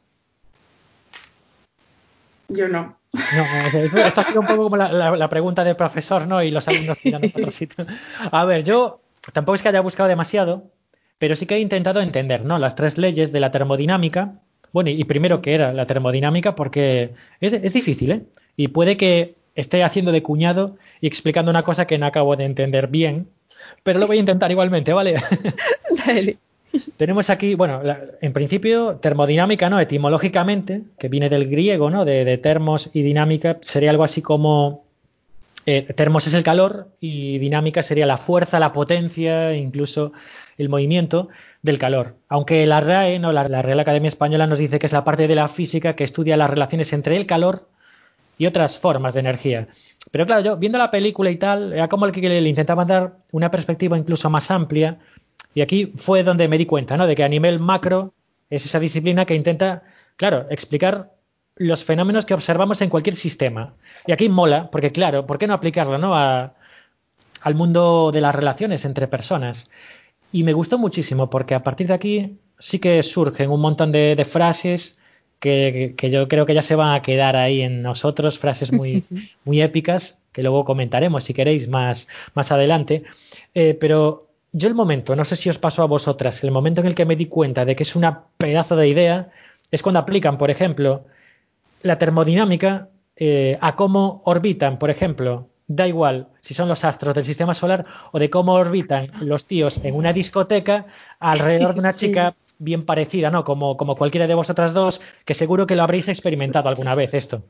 Yo no. No, o sea, esto, esto ha sido un poco como la, la- la pregunta del profesor, ¿no? Y los alumnos mirando para otro sitio. A ver, yo tampoco es que haya buscado demasiado, pero sí que he intentado entender, ¿no? Las tres leyes de la termodinámica. Bueno, y primero, ¿qué era la termodinámica? Porque es, es difícil, ¿eh? Y puede que esté haciendo de cuñado y explicando una cosa que no acabo de entender bien, pero lo voy a intentar igualmente, ¿vale? Dale. Tenemos aquí, bueno, la- en principio, termodinámica, ¿no? Etimológicamente, que viene del griego, ¿no? De, de termos y dinámica, sería algo así como eh, termos es el calor y dinámica sería la fuerza, la potencia, incluso el movimiento del calor. Aunque la R A E, ¿no? La, la Real Academia Española nos dice que es la parte de la física que estudia las relaciones entre el calor y otras formas de energía. Pero claro, yo viendo la película y tal, era como el que le intentaban dar una perspectiva incluso más amplia. Y aquí fue donde me di cuenta, ¿no? De que a nivel macro es esa disciplina que intenta, claro, explicar los fenómenos que observamos en cualquier sistema. Y aquí mola, porque claro, ¿por qué no aplicarlo, ¿no? A, al mundo de las relaciones entre personas? Y me gustó muchísimo porque a partir de aquí sí que surgen un montón de, de frases que, que, yo creo que ya se van a quedar ahí en nosotros, frases muy, muy épicas que luego comentaremos si queréis más, más adelante. Eh, pero yo el momento, no sé si os pasó a vosotras, el momento en el que me di cuenta de que es una pedazo de idea es cuando aplican, por ejemplo, la termodinámica eh, a cómo orbitan, por ejemplo, da igual si son los astros del sistema solar o de cómo orbitan los tíos en una discoteca alrededor de una Sí, chica bien parecida, ¿no? Como, como cualquiera de vosotras dos, que seguro que lo habréis experimentado alguna vez esto.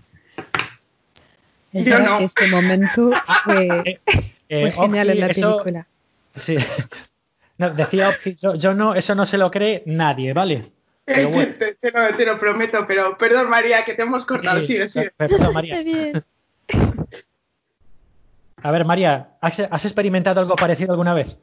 es Yo verdad que no. este momento fue, Eh, fue eh, genial en Obji, la eso, película. sí, no, decía Obji, yo, yo no, eso no se lo cree nadie, ¿vale? Pero Eh, bueno, te, te- te lo, te lo prometo, pero perdón, María, que te hemos cortado. sí, Sigue, sigue. perdón, María. Está bien. A ver, María, ¿has, has experimentado algo parecido alguna vez?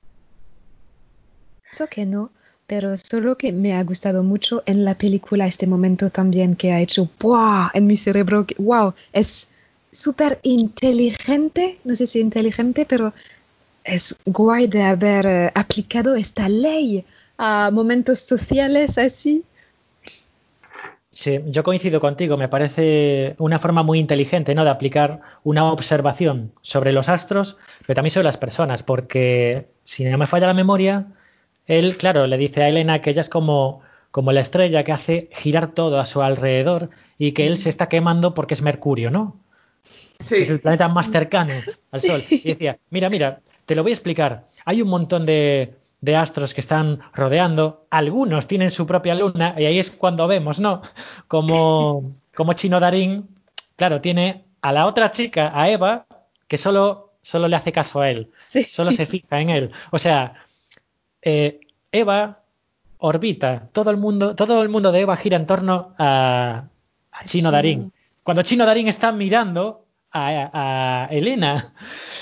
Pienso que no, pero solo que me ha gustado mucho en la película este momento también que ha hecho ¡buah! En mi cerebro. Que, ¡wow! Es súper inteligente, no sé si inteligente, pero es guay de haber eh, aplicado esta ley a momentos sociales así. Sí, yo coincido contigo, me parece una forma muy inteligente, ¿no? De aplicar una observación sobre los astros, pero también sobre las personas, porque si no me falla la memoria, él, claro, le dice a Elena que ella es como, como la estrella que hace girar todo a su alrededor y que él se está quemando porque es Mercurio, ¿no? Sí. Es el planeta más cercano al Sí. Sol. Y decía, mira, mira, te lo voy a explicar. Hay un montón de, de astros que están rodeando, algunos tienen su propia luna, y ahí es cuando vemos, ¿no? Como, como Chino Darín, claro, tiene a la otra chica, a Eva, que solo, solo le hace caso a él, Sí. solo se fija en él. O sea, eh, Eva orbita, todo el mundo, todo el mundo de Eva gira en torno a, a Chino Darín. Cuando Chino Darín está mirando a, a Elena.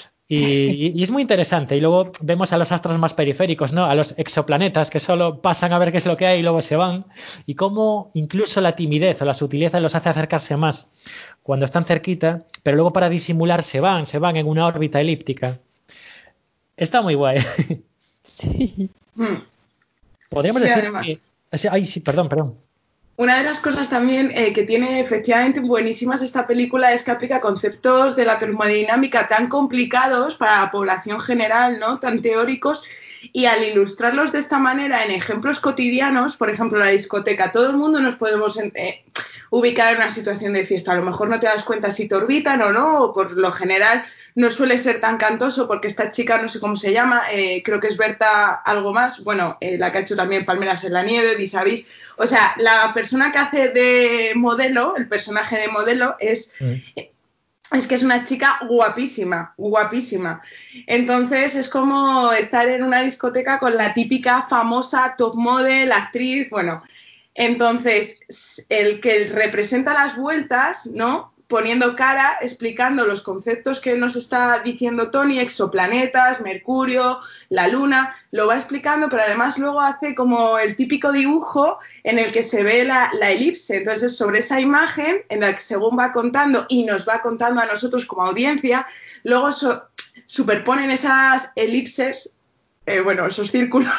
Y, y es muy interesante. Y luego vemos a los astros más periféricos, ¿no? A los exoplanetas que solo pasan a ver qué es lo que hay y luego se van. Y cómo incluso la timidez o la sutileza los hace acercarse más cuando están cerquita, pero luego para disimular se van, se van en una órbita elíptica. Está muy guay. Sí. Mm. Podríamos Sí, decir además. que... Ay, sí, perdón, perdón. Una de las cosas también eh, que tiene efectivamente buenísimas esta película es que aplica conceptos de la termodinámica tan complicados para la población general, ¿no? Tan teóricos, y al ilustrarlos de esta manera en ejemplos cotidianos, por ejemplo, la discoteca, todo el mundo nos podemos eh, ubicar en una situación de fiesta. A lo mejor no te das cuenta si te orbitan o no, o por lo general no suele ser tan cantoso porque esta chica, no sé cómo se llama, eh, creo que es Berta algo más, bueno, eh, la que ha hecho también Palmeras en la nieve, Vis a Vis. O sea, la persona que hace de modelo, el personaje de modelo, es, Mm. es que es una chica guapísima, guapísima. Entonces es como estar en una discoteca con la típica famosa top model, actriz, bueno. Entonces, el que representa las vueltas, ¿no? Poniendo cara, explicando los conceptos que nos está diciendo Tony, exoplanetas, Mercurio, la Luna, lo va explicando, pero además luego hace como el típico dibujo en el que se ve la, la elipse. Entonces, sobre esa imagen, en la que según va contando y nos va contando a nosotros como audiencia, luego so, superponen esas elipses, eh, bueno, esos círculos,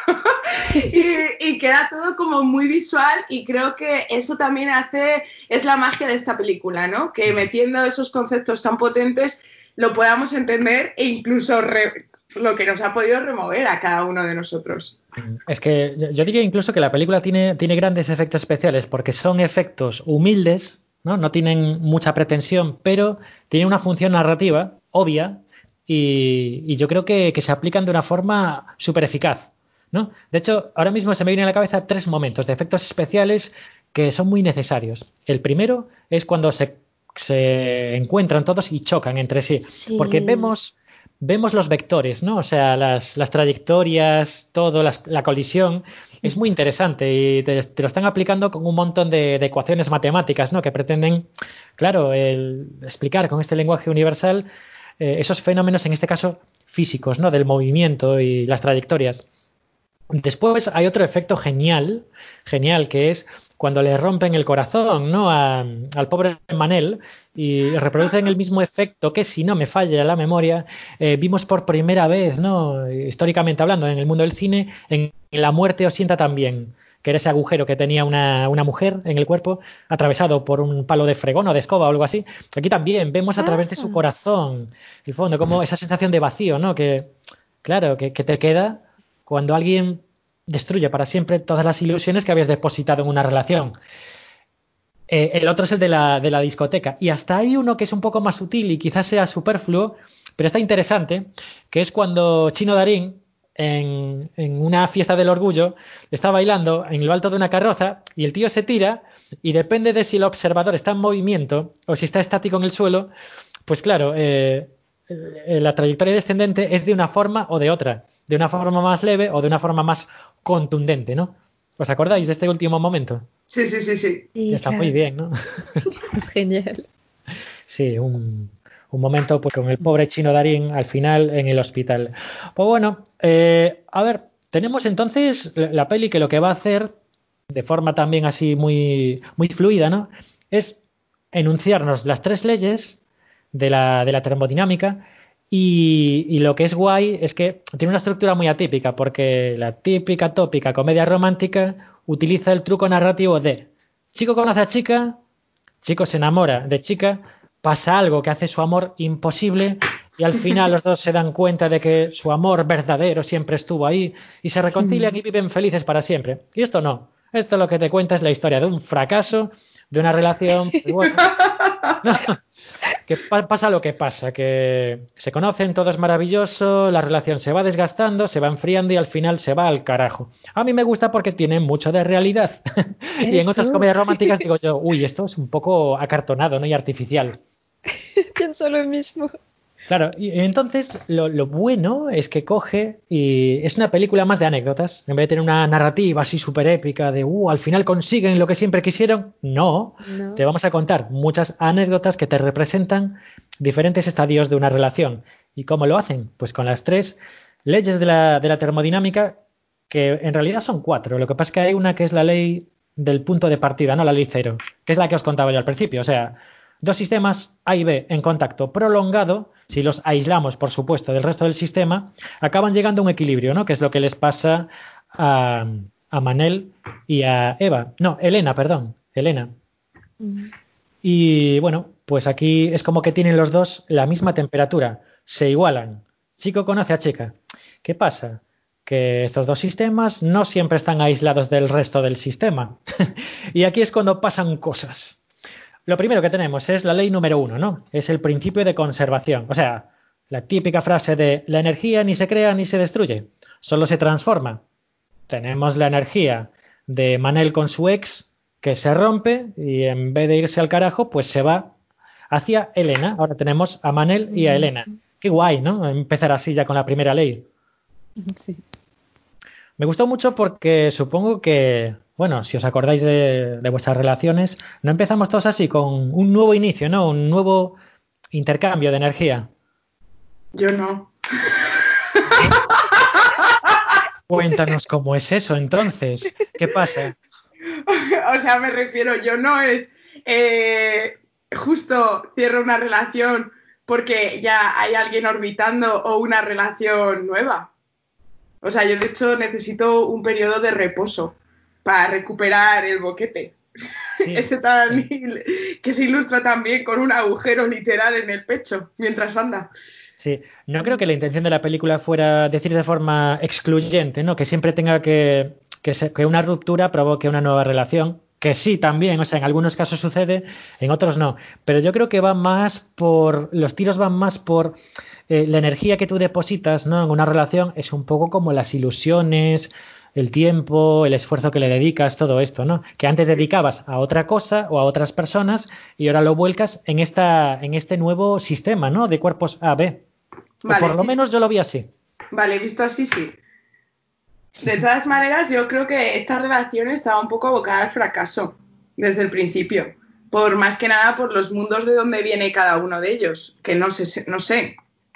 y, y queda todo como muy visual, y creo que eso también hace, es la magia de esta película, ¿no? Que metiendo esos conceptos tan potentes lo podamos entender e incluso re, lo que nos ha podido remover a cada uno de nosotros. Es que yo diría incluso que la película tiene, tiene grandes efectos especiales porque son efectos humildes, ¿no? No tienen mucha pretensión, pero tienen una función narrativa obvia y, y yo creo que, que se aplican de una forma súper eficaz, ¿no? De hecho, ahora mismo se me vienen a la cabeza tres momentos de efectos especiales que son muy necesarios. El primero es cuando se, se encuentran todos y chocan entre sí, Sí. porque vemos... Vemos los vectores, ¿no? O sea, las, las trayectorias, todo, las, la colisión. Es muy interesante y te, te lo están aplicando con un montón de, de ecuaciones matemáticas, ¿no? Que pretenden, claro, el, explicar con este lenguaje universal eh, esos fenómenos, en este caso, físicos, ¿no? Del movimiento y las trayectorias. Después hay otro efecto genial, genial, que es cuando le rompen el corazón, ¿no? A, al pobre Manel y reproducen el mismo efecto que, si no me falla la memoria, eh, vimos por primera vez, ¿no? Históricamente hablando, en el mundo del cine, en La muerte os sienta también, que era ese agujero que tenía una, una mujer en el cuerpo, atravesado por un palo de fregón o de escoba o algo así. Aquí también vemos a través de su corazón, el fondo, como esa sensación de vacío, ¿no? Que, claro, que, que te queda cuando alguien destruye para siempre todas las ilusiones que habías depositado en una relación. Eh, el otro es el de la, de la discoteca. Y hasta hay uno que es un poco más sutil y quizás sea superfluo, pero está interesante, que es cuando Chino Darín, en, en una fiesta del orgullo, está bailando en lo alto de una carroza y el tío se tira y depende de si el observador está en movimiento o si está estático en el suelo, pues claro, eh, eh, la trayectoria descendente es de una forma o de otra, de una forma más leve o de una forma más contundente, ¿no? ¿Os acordáis de este último momento? Sí, sí, sí, sí. Sí, Está claro. muy bien, ¿no? Es genial. Sí, un, un momento pues con el pobre Chino Darín al final en el hospital. Pues bueno, eh, a ver, tenemos entonces la, la peli que lo que va a hacer de forma también así muy, muy fluida, ¿no? Es enunciarnos las tres leyes de la, de la termodinámica y, y lo que es guay es que tiene una estructura muy atípica porque la típica tópica comedia romántica utiliza el truco narrativo de chico conoce a chica, chico se enamora de chica, pasa algo que hace su amor imposible y al final los dos se dan cuenta de que su amor verdadero siempre estuvo ahí y se reconcilian y viven felices para siempre. Y esto no. Esto lo que te cuenta es la historia de un fracaso, de una relación, pues bueno, no, que pa- pasa lo que pasa, que se conocen, todo es maravilloso, la relación se va desgastando, se va enfriando y al final se va al carajo. A mí me gusta porque tiene mucho de realidad. Y en otras Eso, comedias románticas digo yo, uy, esto es un poco acartonado, ¿no? Y artificial. pienso lo mismo. Claro, y entonces lo, lo bueno es que coge y es una película más de anécdotas. En vez de tener una narrativa así súper épica de, uh, al final consiguen lo que siempre quisieron, no. Te No. vamos a contar muchas anécdotas que te representan diferentes estadios de una relación. ¿Y cómo lo hacen? Pues con las tres leyes de la, de la termodinámica, que en realidad son cuatro. Lo que pasa es que hay una que es la ley del punto de partida, no la ley cero, que es la que os contaba yo al principio. O sea, dos sistemas A y B en contacto prolongado, si los aislamos, por supuesto, del resto del sistema, acaban llegando a un equilibrio, ¿no? Que es lo que les pasa a, a Manel y a Eva. No, Elena, perdón, Elena. Mm. Y bueno, pues aquí es como que tienen los dos la misma temperatura, se igualan. Chico conoce a chica. ¿Qué pasa? Que estos dos sistemas no siempre están aislados del resto del sistema. Y aquí es cuando pasan cosas. Lo primero que tenemos es la ley número uno, ¿no? Es el principio de conservación. O sea, la típica frase de la energía ni se crea ni se destruye, solo se transforma. Tenemos la energía de Manel con su ex que se rompe y en vez de irse al carajo, pues se va hacia Elena. Ahora tenemos a Manel y a Mm. Elena. Qué guay, ¿no? Empezar así ya con la primera ley. Sí. Me gustó mucho porque supongo que, bueno, si os acordáis de, de vuestras relaciones, no empezamos todos así con un nuevo inicio, ¿no? Un nuevo intercambio de energía. Yo no. ¿No? Cuéntanos cómo es eso entonces. ¿Qué pasa? O sea, me refiero, yo no es eh, justo cierro una relación porque ya hay alguien orbitando o una relación nueva. O sea, yo de hecho necesito un periodo de reposo para recuperar el boquete. Sí, Ese tan eh, que se ilustra también con un agujero literal en el pecho mientras anda. sí. No creo que la intención de la película fuera decir de forma excluyente, ¿no? Que siempre tenga que, que, se- que una ruptura provoque una nueva relación. Que sí, también, o sea, en algunos casos sucede, en otros no. Pero yo creo que va más por, los tiros van más por eh, la energía que tú depositas, ¿no? En una relación es un poco como las ilusiones, el tiempo, el esfuerzo que le dedicas, todo esto, ¿no? Que antes dedicabas a otra cosa o a otras personas y ahora lo vuelcas en esta, en este nuevo sistema, ¿no? De cuerpos A B. O por Vale, lo menos yo lo vi así. vale, visto así, sí. De todas maneras, yo creo que esta relación estaba un poco abocada al fracaso desde el principio. Por más que nada por los mundos de donde viene cada uno de ellos, que no sé, no sé.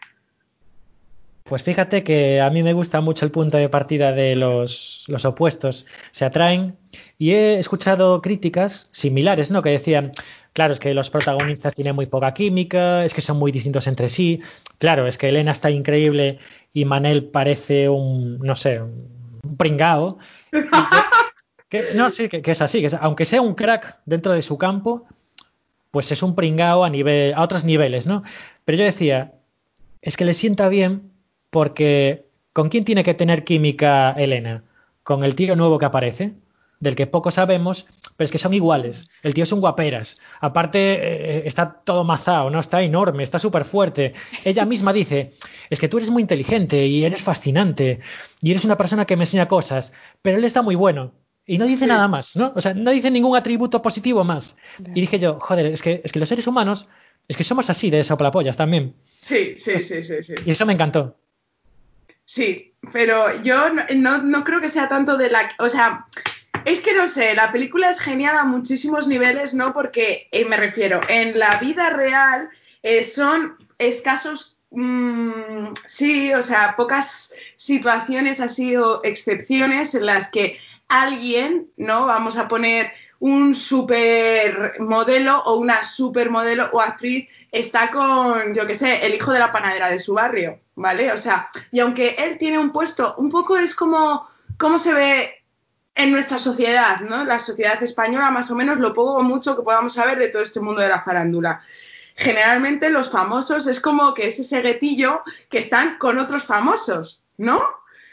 Pues fíjate que a mí me gusta mucho el punto de partida de los, los opuestos. Se atraen y he escuchado críticas similares, ¿no? Que decían, claro, es que los protagonistas tienen muy poca química, es que son muy distintos entre sí. Claro, es que Elena está increíble y Manel parece un, no sé, un pringao. Y yo, que, no, sí, que, que es así, que es- aunque sea un crack dentro de su campo, pues es un pringao a nivel, a otros niveles, ¿no? Pero yo decía, es que le sienta bien porque ¿con quién tiene que tener química Elena? Con el tío nuevo que aparece, del que poco sabemos, pero es que son iguales. El tío es un guaperas. Aparte, eh, está todo mazao, ¿no? Está enorme, está súper fuerte. Ella misma dice, es que tú eres muy inteligente y eres fascinante y eres una persona que me enseña cosas, pero él está muy bueno. Y no dice nada Sí, más, ¿no? O sea, no dice ningún atributo positivo más. Y dije yo, joder, es que, es que los seres humanos, es que somos así de soplapollas también. sí, sí, sí, sí, sí. Y eso me encantó. Sí, pero yo no, no, no creo que sea tanto de la... O sea, es que no sé, la película es genial a muchísimos niveles, ¿no? Porque eh, me refiero, en la vida real eh, son escasos, mmm, sí, o sea, pocas situaciones así o excepciones en las que alguien, ¿no? Vamos a poner un supermodelo o una supermodelo o actriz está con, yo qué sé, el hijo de la panadera de su barrio, ¿vale? O sea, y aunque él tiene un puesto, un poco es como cómo se ve en nuestra sociedad, ¿no? La sociedad española, más o menos, lo poco o mucho que podamos saber de todo este mundo de la farándula. Generalmente los famosos es como que es ese guetillo que están con otros famosos, ¿no?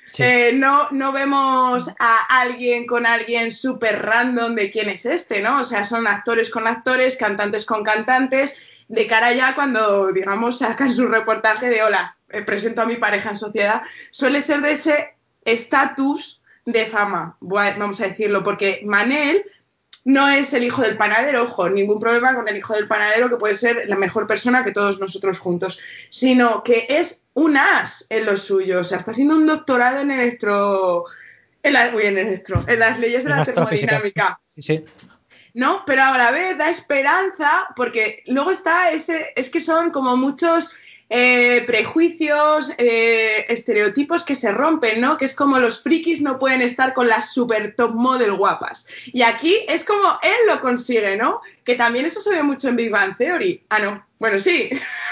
Sí. Eh, no, no vemos a alguien con alguien súper random de quién es este, ¿no? O sea, son actores con actores, cantantes con cantantes, de cara ya cuando, digamos, sacan su reportaje de hola, eh, presento a mi pareja en sociedad, suele ser de ese estatus de fama, vamos a decirlo, porque Manel no es el hijo del panadero, ojo, ningún problema con el hijo del panadero, que puede ser la mejor persona que todos nosotros juntos, sino que es un as en lo suyo, o sea, está haciendo un doctorado en electro... En, la, uy, en, electro, en las leyes de En la astrofísica. termodinámica. Sí, sí. ¿No? Pero a la vez da esperanza, porque luego está ese, es que son como muchos eh, prejuicios, eh, estereotipos que se rompen, ¿no? Que es como los frikis no pueden estar con las super top model guapas. Y aquí es como él lo consigue, ¿no? Que también eso se ve mucho en Big Bang Theory. Ah, no. Bueno, sí.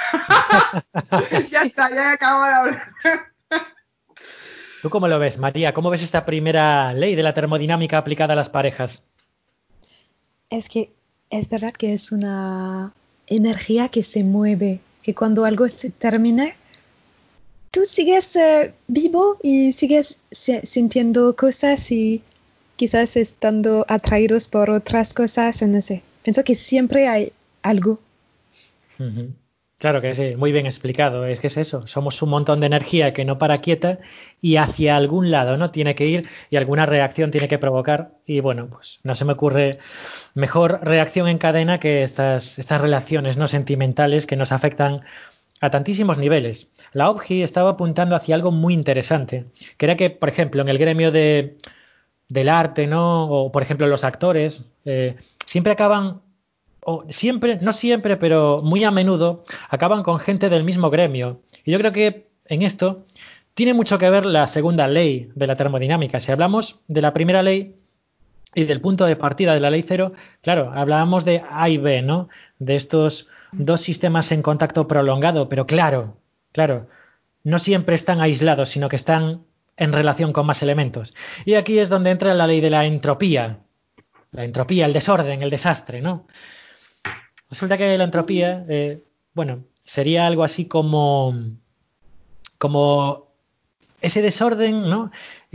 Ya está, ya he acabado de hablar. ¿Tú cómo lo ves, María? ¿Cómo ves esta primera ley de la termodinámica aplicada a las parejas? Es que es verdad que es una energía que se mueve, que cuando algo se termina, tú sigues eh, vivo y sigues se- sintiendo cosas y quizás estando atraídos por otras cosas, no sé. Pienso que siempre hay algo. Ujú. Claro que sí, muy bien explicado. Es que es eso, somos un montón de energía que no para quieta y hacia algún lado, ¿no? Tiene que ir y alguna reacción tiene que provocar. Y bueno, pues no se me ocurre mejor reacción en cadena que estas, estas relaciones no sentimentales que nos afectan a tantísimos niveles. La O B G I estaba apuntando hacia algo muy interesante, que era que, por ejemplo, en el gremio de, del arte, ¿no? O por ejemplo los actores, eh, siempre acaban o siempre, no siempre, pero muy a menudo acaban con gente del mismo gremio. Y yo creo que en esto tiene mucho que ver la segunda ley de la termodinámica. Si hablamos de la primera ley y del punto de partida de la ley cero, claro, hablábamos de A y B, ¿no? De estos dos sistemas en contacto prolongado, pero claro, claro, no siempre están aislados, sino que están en relación con más elementos. Y aquí es donde entra la ley de la entropía. La entropía, el desorden, el desastre, ¿no? Resulta que la entropía, eh, bueno, sería algo así como, como ese desorden, ¿no?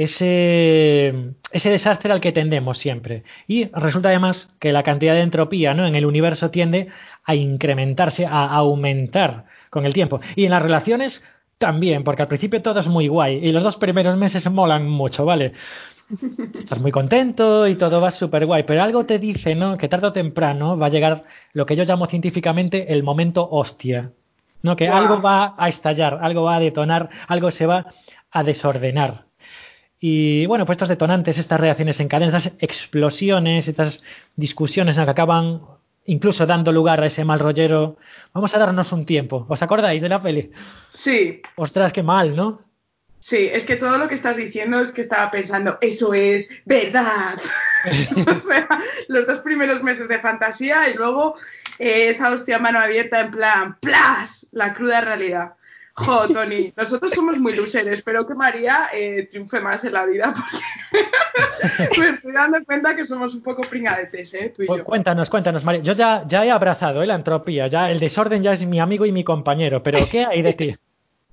Ese, ese desastre al que tendemos siempre. Y resulta además que la cantidad de entropía, ¿no? En el universo tiende a incrementarse, a aumentar con el tiempo. Y en las relaciones también, porque al principio todo es muy guay y los dos primeros meses molan mucho, ¿vale? Estás muy contento y todo va súper guay, pero algo te dice, ¿no? Que tarde o temprano va a llegar lo que yo llamo científicamente el momento hostia, ¿no? Que algo Wow. va a estallar, algo va a detonar, algo se va a desordenar. Y bueno, pues estos detonantes, estas reacciones en cadena, estas explosiones, estas discusiones, ¿no? Que acaban incluso dando lugar a ese mal rollero. Vamos a darnos un tiempo. ¿Os acordáis de la peli? Sí, Ostras, qué mal, ¿no? sí, es que todo lo que estás diciendo es que estaba pensando, eso es verdad. O sea, los dos primeros meses de fantasía y luego eh, esa hostia a mano abierta en plan, ¡plas! La cruda realidad. Jo, Tony, nosotros somos muy losers, espero que María eh, triunfe más en la vida porque me estoy dando cuenta que somos un poco pringadetes, ¿eh? Tú y yo. Cuéntanos, cuéntanos, María. Yo ya, ya he abrazado, ¿eh? La entropía, ya el desorden ya es mi amigo y mi compañero, pero ¿qué hay de ti?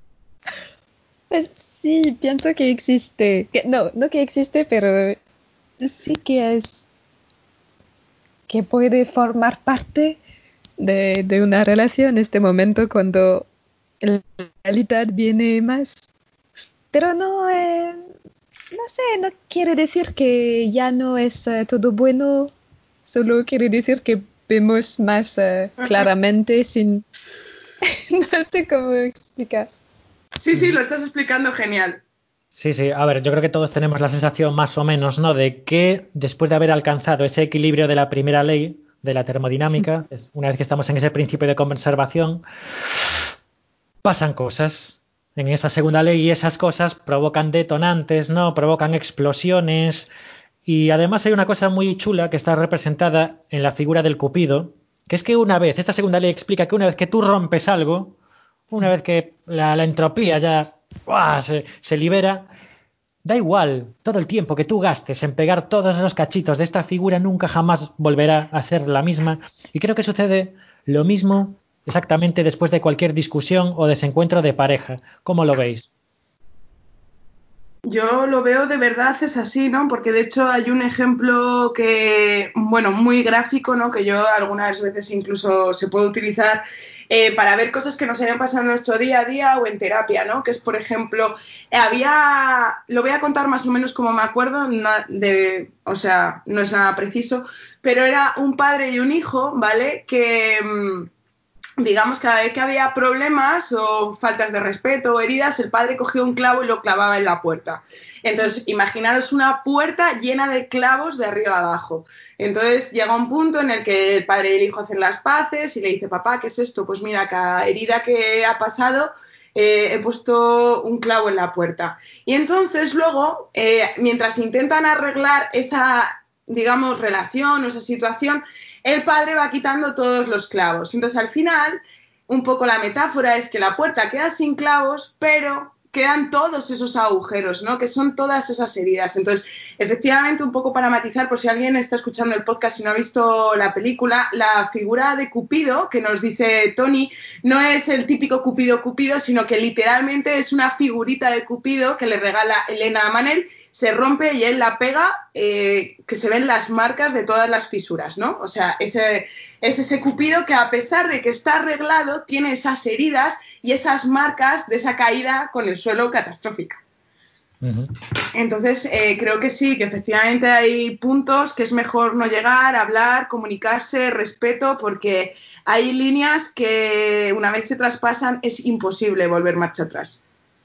Pues sí, pienso que existe. Que, no, no que existe, pero sí que es, que puede formar parte de, de una relación en este momento cuando la realidad viene más. Pero no, eh, no sé, no quiere decir que ya no es eh, todo bueno, solo quiere decir que vemos más eh, claramente sin... no sé cómo explicar. Sí, sí, lo estás explicando genial. Sí, sí, a ver, yo creo que todos tenemos la sensación más o menos, ¿no? De que después de haber alcanzado ese equilibrio de la primera ley de la termodinámica, una vez que estamos en ese principio de conservación, pasan cosas en esa segunda ley y esas cosas provocan detonantes, ¿no? Provocan explosiones y además hay una cosa muy chula que está representada en la figura del Cupido, que es que una vez, esta segunda ley explica que una vez que tú rompes algo, una vez que la, la entropía ya ¡buah! Se, se libera, da igual, todo el tiempo que tú gastes en pegar todos esos cachitos de esta figura nunca jamás volverá a ser la misma. Y creo que sucede lo mismo exactamente después de cualquier discusión o desencuentro de pareja. ¿Cómo lo veis? Yo lo veo de verdad es así, ¿no? Porque de hecho hay un ejemplo que, bueno, muy gráfico, ¿no? Que yo algunas veces incluso se puede utilizar eh, para ver cosas que nos hayan pasado en nuestro día a día o en terapia, ¿no? Que es, por ejemplo, había, lo voy a contar más o menos como me acuerdo, no, de, o sea, no es nada preciso, pero era un padre y un hijo, ¿vale? Que... Mmm, digamos, cada vez que había problemas o faltas de respeto o heridas, el padre cogía un clavo y lo clavaba en la puerta. Entonces, imaginaros una puerta llena de clavos de arriba a abajo. Entonces, llega un punto en el que el padre y el hijo hacen las paces y le dice, papá, ¿qué es esto? Pues mira, cada herida que ha pasado, eh, he puesto un clavo en la puerta. Y entonces, luego, eh, mientras intentan arreglar esa, digamos, relación o esa situación, el padre va quitando todos los clavos. Entonces, al final, un poco la metáfora es que la puerta queda sin clavos, pero quedan todos esos agujeros, ¿no? Que son todas esas heridas. Entonces, efectivamente, un poco para matizar, por si alguien está escuchando el podcast y no ha visto la película, la figura de Cupido, que nos dice Tony, no es el típico Cupido Cupido, sino que literalmente es una figurita de Cupido que le regala Elena a Manel, se rompe y él la pega, eh, que se ven las marcas de todas las fisuras, ¿no? O sea, ese, es ese Cupido que a pesar de que está arreglado, tiene esas heridas y esas marcas de esa caída con el suelo catastrófica. Uh-huh. Entonces, eh, creo que sí, que efectivamente hay puntos que es mejor no llegar, hablar, comunicarse, respeto, porque hay líneas que una vez se traspasan es imposible volver marcha atrás.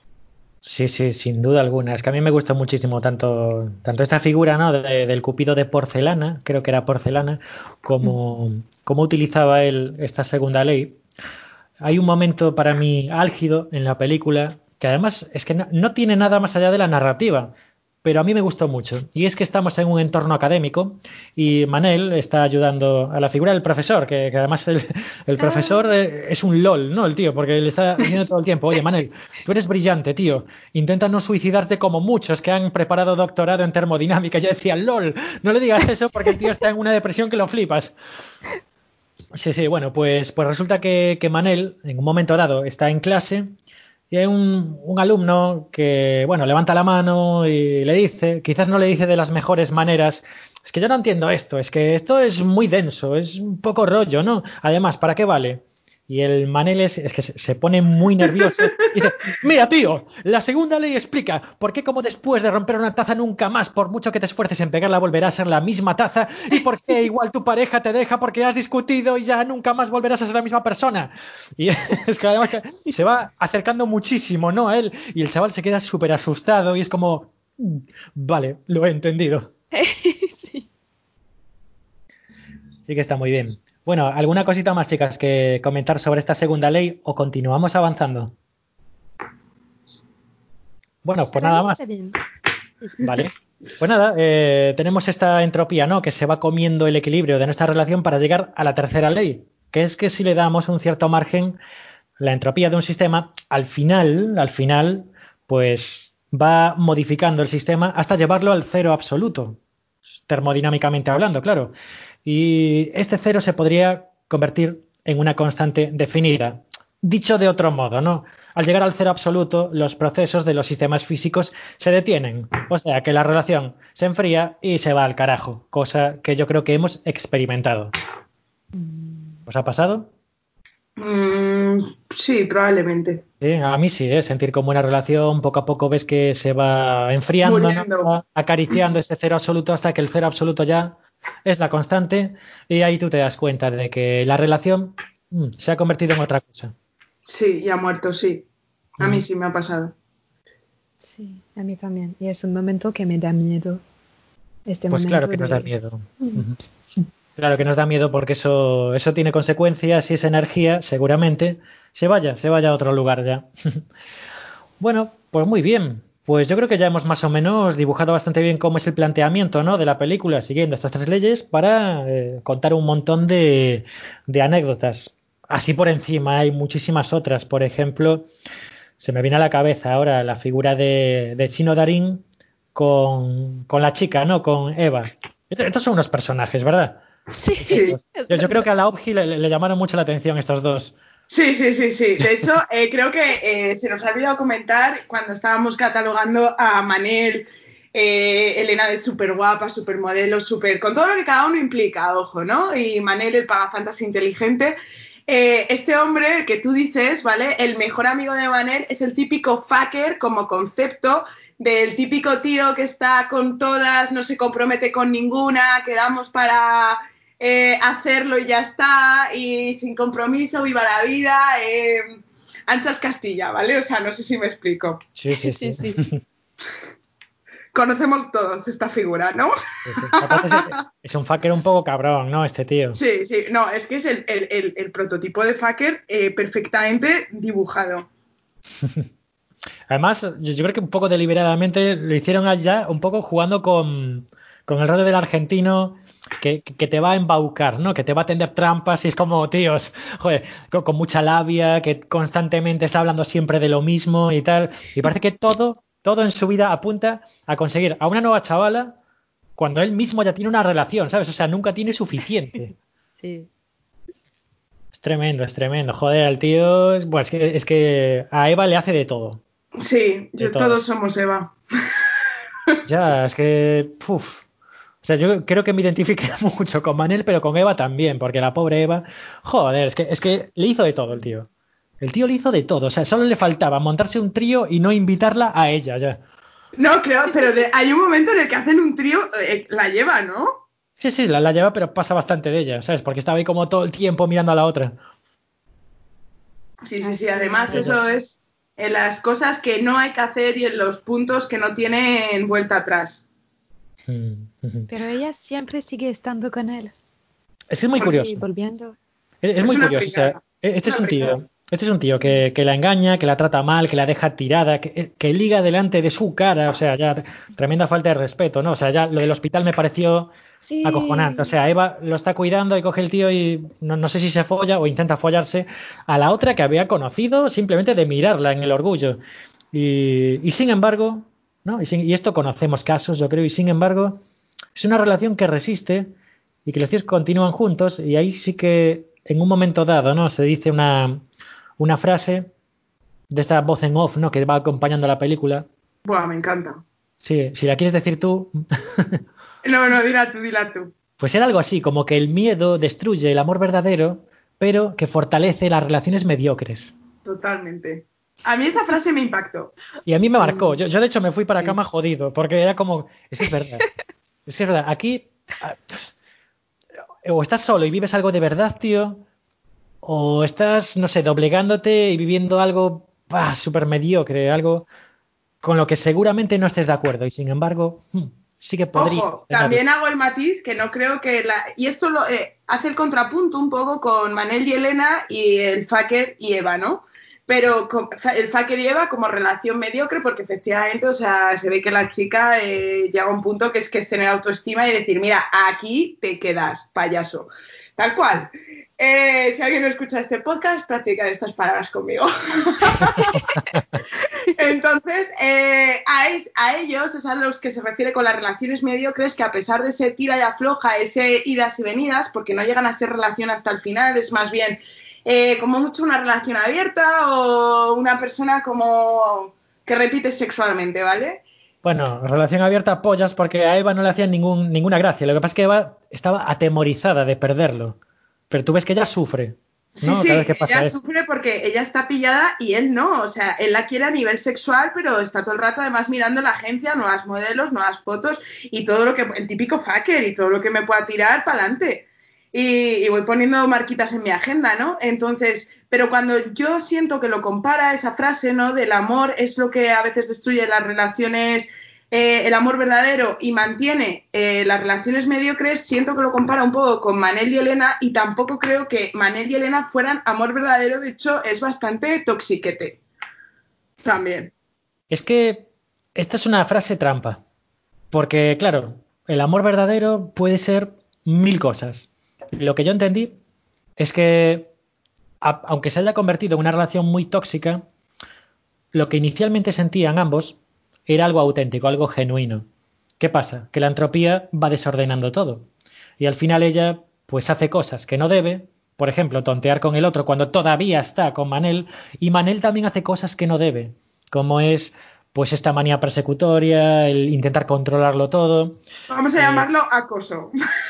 Sí, sí, sin duda alguna. Es que a mí me gusta muchísimo tanto, tanto esta figura, ¿no? de, del Cupido de porcelana, creo que era porcelana, como, como utilizaba él esta segunda ley. Hay un momento para mí álgido en la película que además es que no, no tiene nada más allá de la narrativa, pero a mí me gustó mucho. Y es que estamos en un entorno académico y Manel está ayudando a la figura del profesor, que, que además el, el profesor ah. es un LOL, ¿no? El tío, porque le está diciendo todo el tiempo, oye, Manel, tú eres brillante, tío, intenta no suicidarte como muchos que han preparado doctorado en termodinámica. Yo decía, LOL, no le digas eso porque el tío está en una depresión que lo flipas. Sí, sí, bueno, pues, pues resulta que, que Manel, en un momento dado, está en clase y hay un, un alumno que, bueno, levanta la mano y le dice, quizás no le dice de las mejores maneras, es que yo no entiendo esto, es que esto es muy denso, es un poco rollo, ¿no? Además, ¿para qué vale? Y el Manel es, es que se pone muy nervioso y dice, mira tío, la segunda ley explica por qué como después de romper una taza nunca más, por mucho que te esfuerces en pegarla, volverá a ser la misma taza, y por qué igual tu pareja te deja porque has discutido y ya nunca más volverás a ser la misma persona. Y es que además que se va acercando muchísimo, ¿no? A él, y el chaval se queda súper asustado y es como, vale, lo he entendido. Sí. Sí que está muy bien. Bueno, ¿alguna cosita más, chicas, que comentar sobre esta segunda ley o continuamos avanzando? Bueno, pues nada más. Vale. Pues nada, eh, tenemos esta entropía, ¿no? Que se va comiendo el equilibrio de nuestra relación para llegar a la tercera ley, que es que si le damos un cierto margen, la entropía de un sistema, al final, al final, pues va modificando el sistema hasta llevarlo al cero absoluto, termodinámicamente hablando, claro. Y este cero se podría convertir en una constante definida. Dicho de otro modo, ¿no? Al llegar al cero absoluto, los procesos de los sistemas físicos se detienen. O sea, que la relación se enfría y se va al carajo, cosa que yo creo que hemos experimentado. ¿Os ha pasado? Mm, sí, probablemente. Sí, a mí sí, ¿eh? Sentir como una relación, poco a poco ves que se va enfriando, ¿no? Va acariciando ese cero absoluto hasta que el cero absoluto ya es la constante y ahí tú te das cuenta de que la relación mm, se ha convertido en otra cosa. Sí, y ha muerto, sí. A mí sí me ha pasado. Sí, a mí también. Y es un momento que me da miedo. Este pues momento claro que de... nos da miedo. Uh-huh. Claro que nos da miedo porque eso, eso tiene consecuencias y esa energía seguramente se vaya, se vaya a otro lugar ya. Bueno, pues muy bien. Pues yo creo que ya hemos más o menos dibujado bastante bien cómo es el planteamiento, ¿no? de la película, siguiendo estas tres leyes para eh, contar un montón de, de anécdotas. Así por encima hay muchísimas otras. Por ejemplo, se me viene a la cabeza ahora la figura de, de Chino Darín con, con la chica, ¿no? Con Eva. Estos son unos personajes, ¿verdad? Sí, sí. Yo, yo creo que a la Obji le, le llamaron mucho la atención estos dos. Sí, sí, sí, sí. De hecho, eh, creo que eh, se nos ha olvidado comentar cuando estábamos catalogando a Manel, eh, Elena de súper guapa, súper modelo, súper... con todo lo que cada uno implica, ojo, ¿no? Y Manel, el pagafantas inteligente. Eh, este hombre, el que tú dices, ¿vale? El mejor amigo de Manel es el típico fucker como concepto del típico tío que está con todas, no se compromete con ninguna, quedamos para... Eh, hacerlo y ya está, y sin compromiso, viva la vida, eh, anchas Castilla, ¿vale? O sea, no sé si me explico. Sí, sí, sí. Sí, sí. Conocemos todos esta figura, ¿no? Sí, sí. Aparte es, es un fucker un poco cabrón, ¿no? Este tío. Sí, sí, no, es que es el, el, el, el prototipo de fucker eh, perfectamente dibujado. Además, yo, yo creo que un poco deliberadamente lo hicieron allá, un poco jugando con, con el rollo del argentino que, que te va a embaucar, ¿no? Que te va a tender trampas y es como, tíos, joder, con, con mucha labia, que constantemente está hablando siempre de lo mismo y tal. Y parece que todo, todo en su vida apunta a conseguir a una nueva chavala cuando él mismo ya tiene una relación, ¿sabes? O sea, nunca tiene suficiente. Sí. Es tremendo, es tremendo. Joder, al tío, es, pues, es que, es que a Eva le hace de todo, Sí, de yo, todo. todos somos Eva. Ya, es que, puf. O sea, yo creo que me identifiqué mucho con Manel, pero con Eva también, porque la pobre Eva, joder, es que, es que le hizo de todo el tío. El tío le hizo de todo, o sea, solo le faltaba montarse un trío y no invitarla a ella, ya. No, creo, pero de, hay un momento en el que hacen un trío, eh, la lleva, ¿no? Sí, sí, la, la lleva, pero pasa bastante de ella, ¿sabes? Porque estaba ahí como todo el tiempo mirando a la otra. Sí, sí, Ah, sí, sí, además ahora. eso es en las cosas que no hay que hacer y en los puntos que no tienen vuelta atrás. Mm, ujú. Pero ella siempre sigue estando con él. Es que es muy Sigue curioso. volviendo. Es, es Es muy una curioso, o sea, pringada, e- este es una un pringada. tío, este es un tío que, que la engaña, que la trata mal, que la deja tirada, que, que liga delante de su cara, o sea, ya tremenda falta de respeto, ¿no? O sea, ya lo del hospital me pareció acojonante. O Sí. sea, Eva lo está cuidando y coge el tío y no, no sé si se folla o intenta follarse a la otra que había conocido simplemente de mirarla en el orgullo. Y, y sin embargo, ¿no? Y, sin- y esto conocemos casos, yo creo, y sin embargo, es una relación que resiste y que los tíos continúan juntos y ahí sí que en un momento dado, ¿no? Se dice una, una frase de esta voz en off, ¿no? Que va acompañando la película. Buah, me encanta. Sí, si la quieres decir tú, No, no, dila tú, dila tú. pues era algo así, como que el miedo destruye el amor verdadero, pero que fortalece las relaciones mediocres. Totalmente. A mí esa frase me impactó. Y a mí me marcó. Sí, Yo, yo de hecho me fui para sí. cama jodido, porque era como, es que es verdad, es que es verdad. Aquí ah, o estás solo y vives algo de verdad, tío, o estás, no sé, doblegándote y viviendo algo bah, súper mediocre, algo con lo que seguramente no estés de acuerdo y sin embargo hmm, sí que podrías Ojo, tenerlo. también hago el matiz que no creo que la... Y esto lo, eh, hace el contrapunto un poco con Manel y Elena y el Faker y Eva, ¿no? Pero con, el Faker y Eva como relación mediocre porque efectivamente, o sea, se ve que la chica eh, llega a un punto que es que es tener autoestima y decir, mira, aquí te quedas, payaso. Tal cual. Eh, si alguien no escucha este podcast, practicar estas palabras conmigo. Entonces, eh, a, es, a ellos es a los que se refiere con las relaciones mediocres que a pesar de ese tira y afloja, ese idas y venidas, porque no llegan a ser relación hasta el final, es más bien eh, como mucho una relación abierta o una persona como que repite sexualmente, ¿vale? Bueno, relación abierta a pollas porque a Eva no le hacían ningún, ninguna gracia. Lo que pasa es que Eva estaba atemorizada de perderlo. Pero tú ves que ella sufre, Sí, ¿no? Cada vez sí, que pasa ella esto. sufre porque ella está pillada y él no, o sea, él la quiere a nivel sexual, pero está todo el rato además mirando la agencia, nuevas modelos, nuevas fotos y todo lo que, el típico fucker y todo lo que me pueda tirar para adelante. Y, y voy poniendo marquitas en mi agenda, ¿no? Entonces, pero cuando yo siento que lo compara, esa frase, ¿no? Del amor es lo que a veces destruye las relaciones, eh, el amor verdadero y mantiene eh, las relaciones mediocres, siento que lo compara un poco con Manel y Elena y tampoco creo que Manel y Elena fueran amor verdadero, de hecho es bastante toxiquete también. Es que esta es una frase trampa. Porque, claro, el amor verdadero puede ser mil cosas. Lo que yo entendí es que, a- aunque se haya convertido en una relación muy tóxica, lo que inicialmente sentían ambos era algo auténtico, algo genuino. ¿Qué pasa? Que la entropía va desordenando todo. Y al final ella, pues hace cosas que no debe por ejemplo, tontear con el otro cuando todavía está con Manel, y Manel también hace cosas que no debe, como es pues esta manía persecutoria, el intentar controlarlo todo. Vamos a Eh, llamarlo acoso.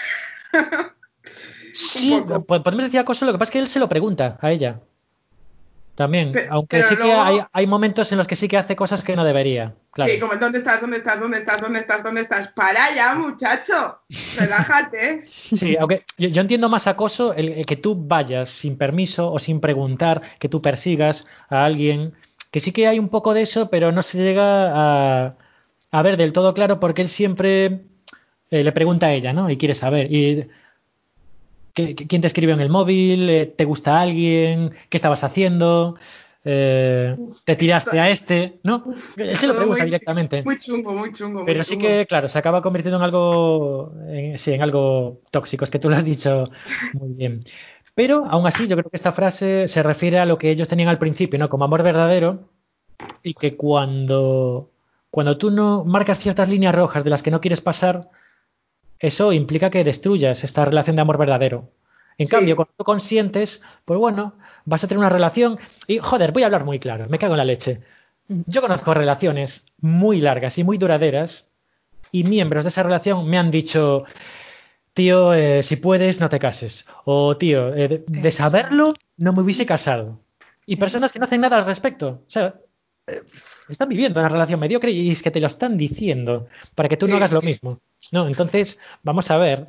Un sí, poco. po- podemos decir acoso, lo que pasa es que él se lo pregunta a ella también, Pe- aunque Pero sí que hay, luego, hay momentos en los que sí que hace cosas que no debería, sí, claro. como ¿dónde estás? ¿Dónde estás? ¿Dónde estás? ¿Dónde estás? ¿Dónde estás? Para ya, muchacho. Relájate. Sí, aunque yo, yo entiendo más acoso el, el que tú vayas sin permiso o sin preguntar, que tú persigas a alguien, que sí que hay un poco de eso, pero no se llega a, a ver del todo claro porque él siempre eh, le pregunta a ella, ¿no? Y quiere saber. Y ¿qué- qué- ¿quién te escribió en el móvil? Eh, ¿Te gusta alguien? ¿Qué estabas haciendo? Eh, Uf, ¿te esto, tiraste a este? ¿No? uf, Él es se lo todo pregunta muy, directamente. muy chungo, muy chungo, muy Pero sí chungo. que, claro, se acaba convirtiendo en algo, en- sí, en algo tóxico. Es que tú lo has dicho muy bien. Pero aún así, yo creo que esta frase se refiere a lo que ellos tenían al principio, ¿no? Como amor verdadero, y que cuando, cuando tú no marcas ciertas líneas rojas de las que no quieres pasar, eso implica que destruyas esta relación de amor verdadero. En cambio, Sí, cuando tú consientes, pues bueno, vas a tener una relación y, joder, voy a hablar muy claro, me cago en la leche. Yo conozco relaciones muy largas y muy duraderas y miembros de esa relación me han dicho, tío, eh, si puedes, no te cases. O, tío, eh, de, de Eso, saberlo, no me hubiese casado. Y personas que eso. no hacen nada al respecto. O sea, eh, están viviendo una relación mediocre y es que te lo están diciendo para que tú no hagas sí. lo mismo. No, entonces, vamos a ver.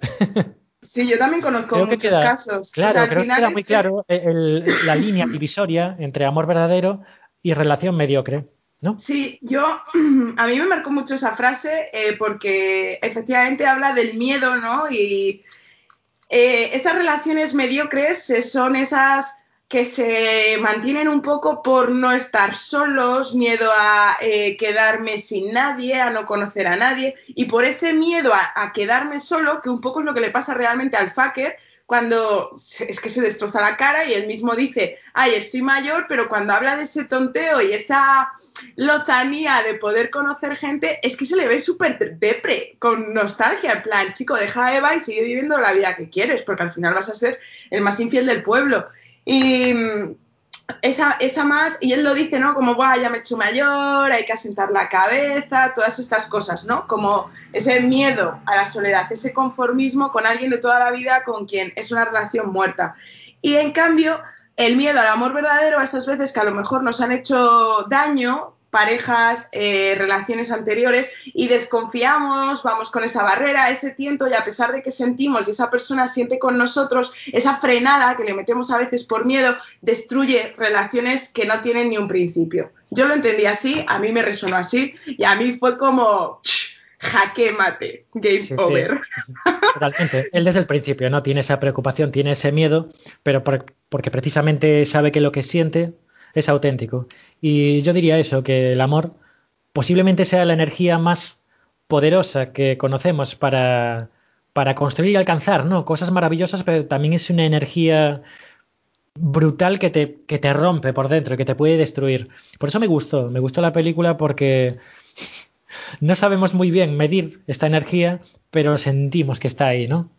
Sí, yo también conozco Creo que muchos queda, casos. O sea, claro, al creo que final queda muy es el, claro el- la línea divisoria entre amor verdadero y relación mediocre, ¿no? sí, yo, a mí me marcó mucho esa frase eh, porque efectivamente habla del miedo, ¿no? Y eh, esas relaciones mediocres eh, son esas que se mantienen un poco por no estar solos, miedo a eh, quedarme sin nadie, a no conocer a nadie, y por ese miedo a, a quedarme solo, que un poco es lo que le pasa realmente al fucker, cuando se- es que se destroza la cara y él mismo dice, ay, estoy mayor, pero cuando habla de ese tonteo y esa lozanía de poder conocer gente, es que se le ve súper depre, con nostalgia, en plan, chico, deja a Eva y sigue viviendo la vida que quieres, porque al final vas a ser el más infiel del pueblo. Y mm, esa, esa más, y él lo dice, ¿no? Como, guau, ya me he hecho mayor, hay que asentar la cabeza, todas estas cosas, ¿no? Como ese miedo a la soledad, ese conformismo con alguien de toda la vida con quien es una relación muerta. Y en cambio, el miedo al amor verdadero, a esas veces que a lo mejor nos han hecho daño, parejas, eh, relaciones anteriores, y desconfiamos, vamos con esa barrera, ese tiento, y a pesar de que sentimos y esa persona siente con nosotros, esa frenada que le metemos a veces por miedo, destruye relaciones que no tienen ni un principio. Yo lo entendí así, a mí me resonó así, y a mí fue como jaque mate, game Sí, sí, over. totalmente. Él desde el principio no tiene esa preocupación, tiene ese miedo, pero por- porque precisamente sabe que lo que siente es auténtico. Y yo diría eso, que el amor posiblemente sea la energía más poderosa que conocemos para, para construir y alcanzar, ¿no? Cosas maravillosas, pero también es una energía brutal que te, que te rompe por dentro, que te puede destruir. Por eso me gustó, me gustó la película porque no sabemos muy bien medir esta energía, pero sentimos que está ahí, ¿no?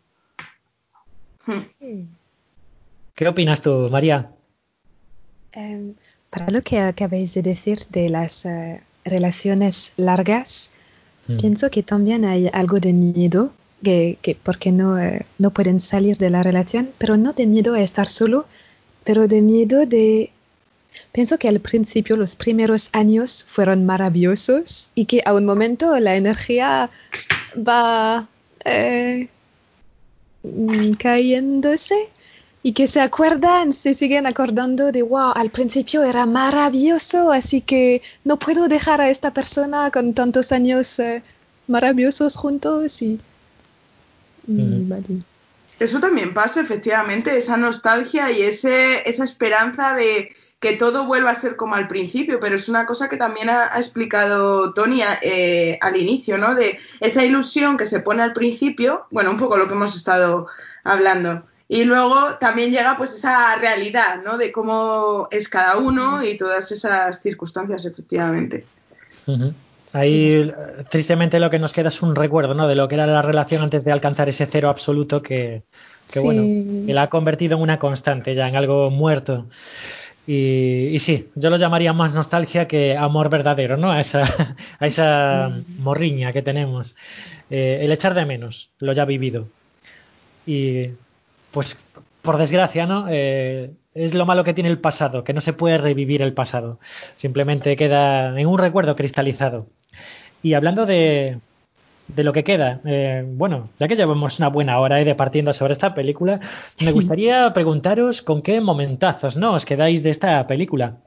Sí. ¿Qué opinas tú, María? Em, para lo que acabáis de decir de las eh, relaciones largas, Mm. pienso que también hay algo de miedo, que, que porque no, eh, no pueden salir de la relación, pero no de miedo a estar solo, pero de miedo de... Pienso que al principio, los primeros años fueron maravillosos y que a un momento la energía va eh, mm, cayéndose y que se acuerdan, se siguen acordando de, wow, al principio era maravilloso, así que no puedo dejar a esta persona con tantos años eh, maravillosos juntos y... Ujú. Mm, vale. Eso también pasa, efectivamente, esa nostalgia y ese, esa esperanza de que todo vuelva a ser como al principio, pero es una cosa que también ha, ha explicado Tony eh, al inicio, ¿no? De esa ilusión que se pone al principio, bueno, un poco lo que hemos estado hablando. Y luego también llega pues esa realidad, ¿no? De cómo es cada uno Sí. y todas esas circunstancias, efectivamente. Ujú. Ahí, tristemente, lo que nos queda es un recuerdo, ¿no? De lo que era la relación antes de alcanzar ese cero absoluto que, que Sí. bueno, que la ha convertido en una constante ya, en algo muerto. Y, y sí, yo lo llamaría más nostalgia que amor verdadero, ¿no? A esa, a esa morriña que tenemos. Eh, el echar de menos, lo ya vivido. Y pues, por desgracia, ¿no? Eh, es lo malo que tiene el pasado, que no se puede revivir el pasado. Simplemente queda en un recuerdo cristalizado. Y hablando de, de lo que queda, eh, bueno, ya que llevamos una buena hora eh, departiendo sobre esta película, me gustaría preguntaros con qué momentazos, ¿no? Os quedáis de esta película.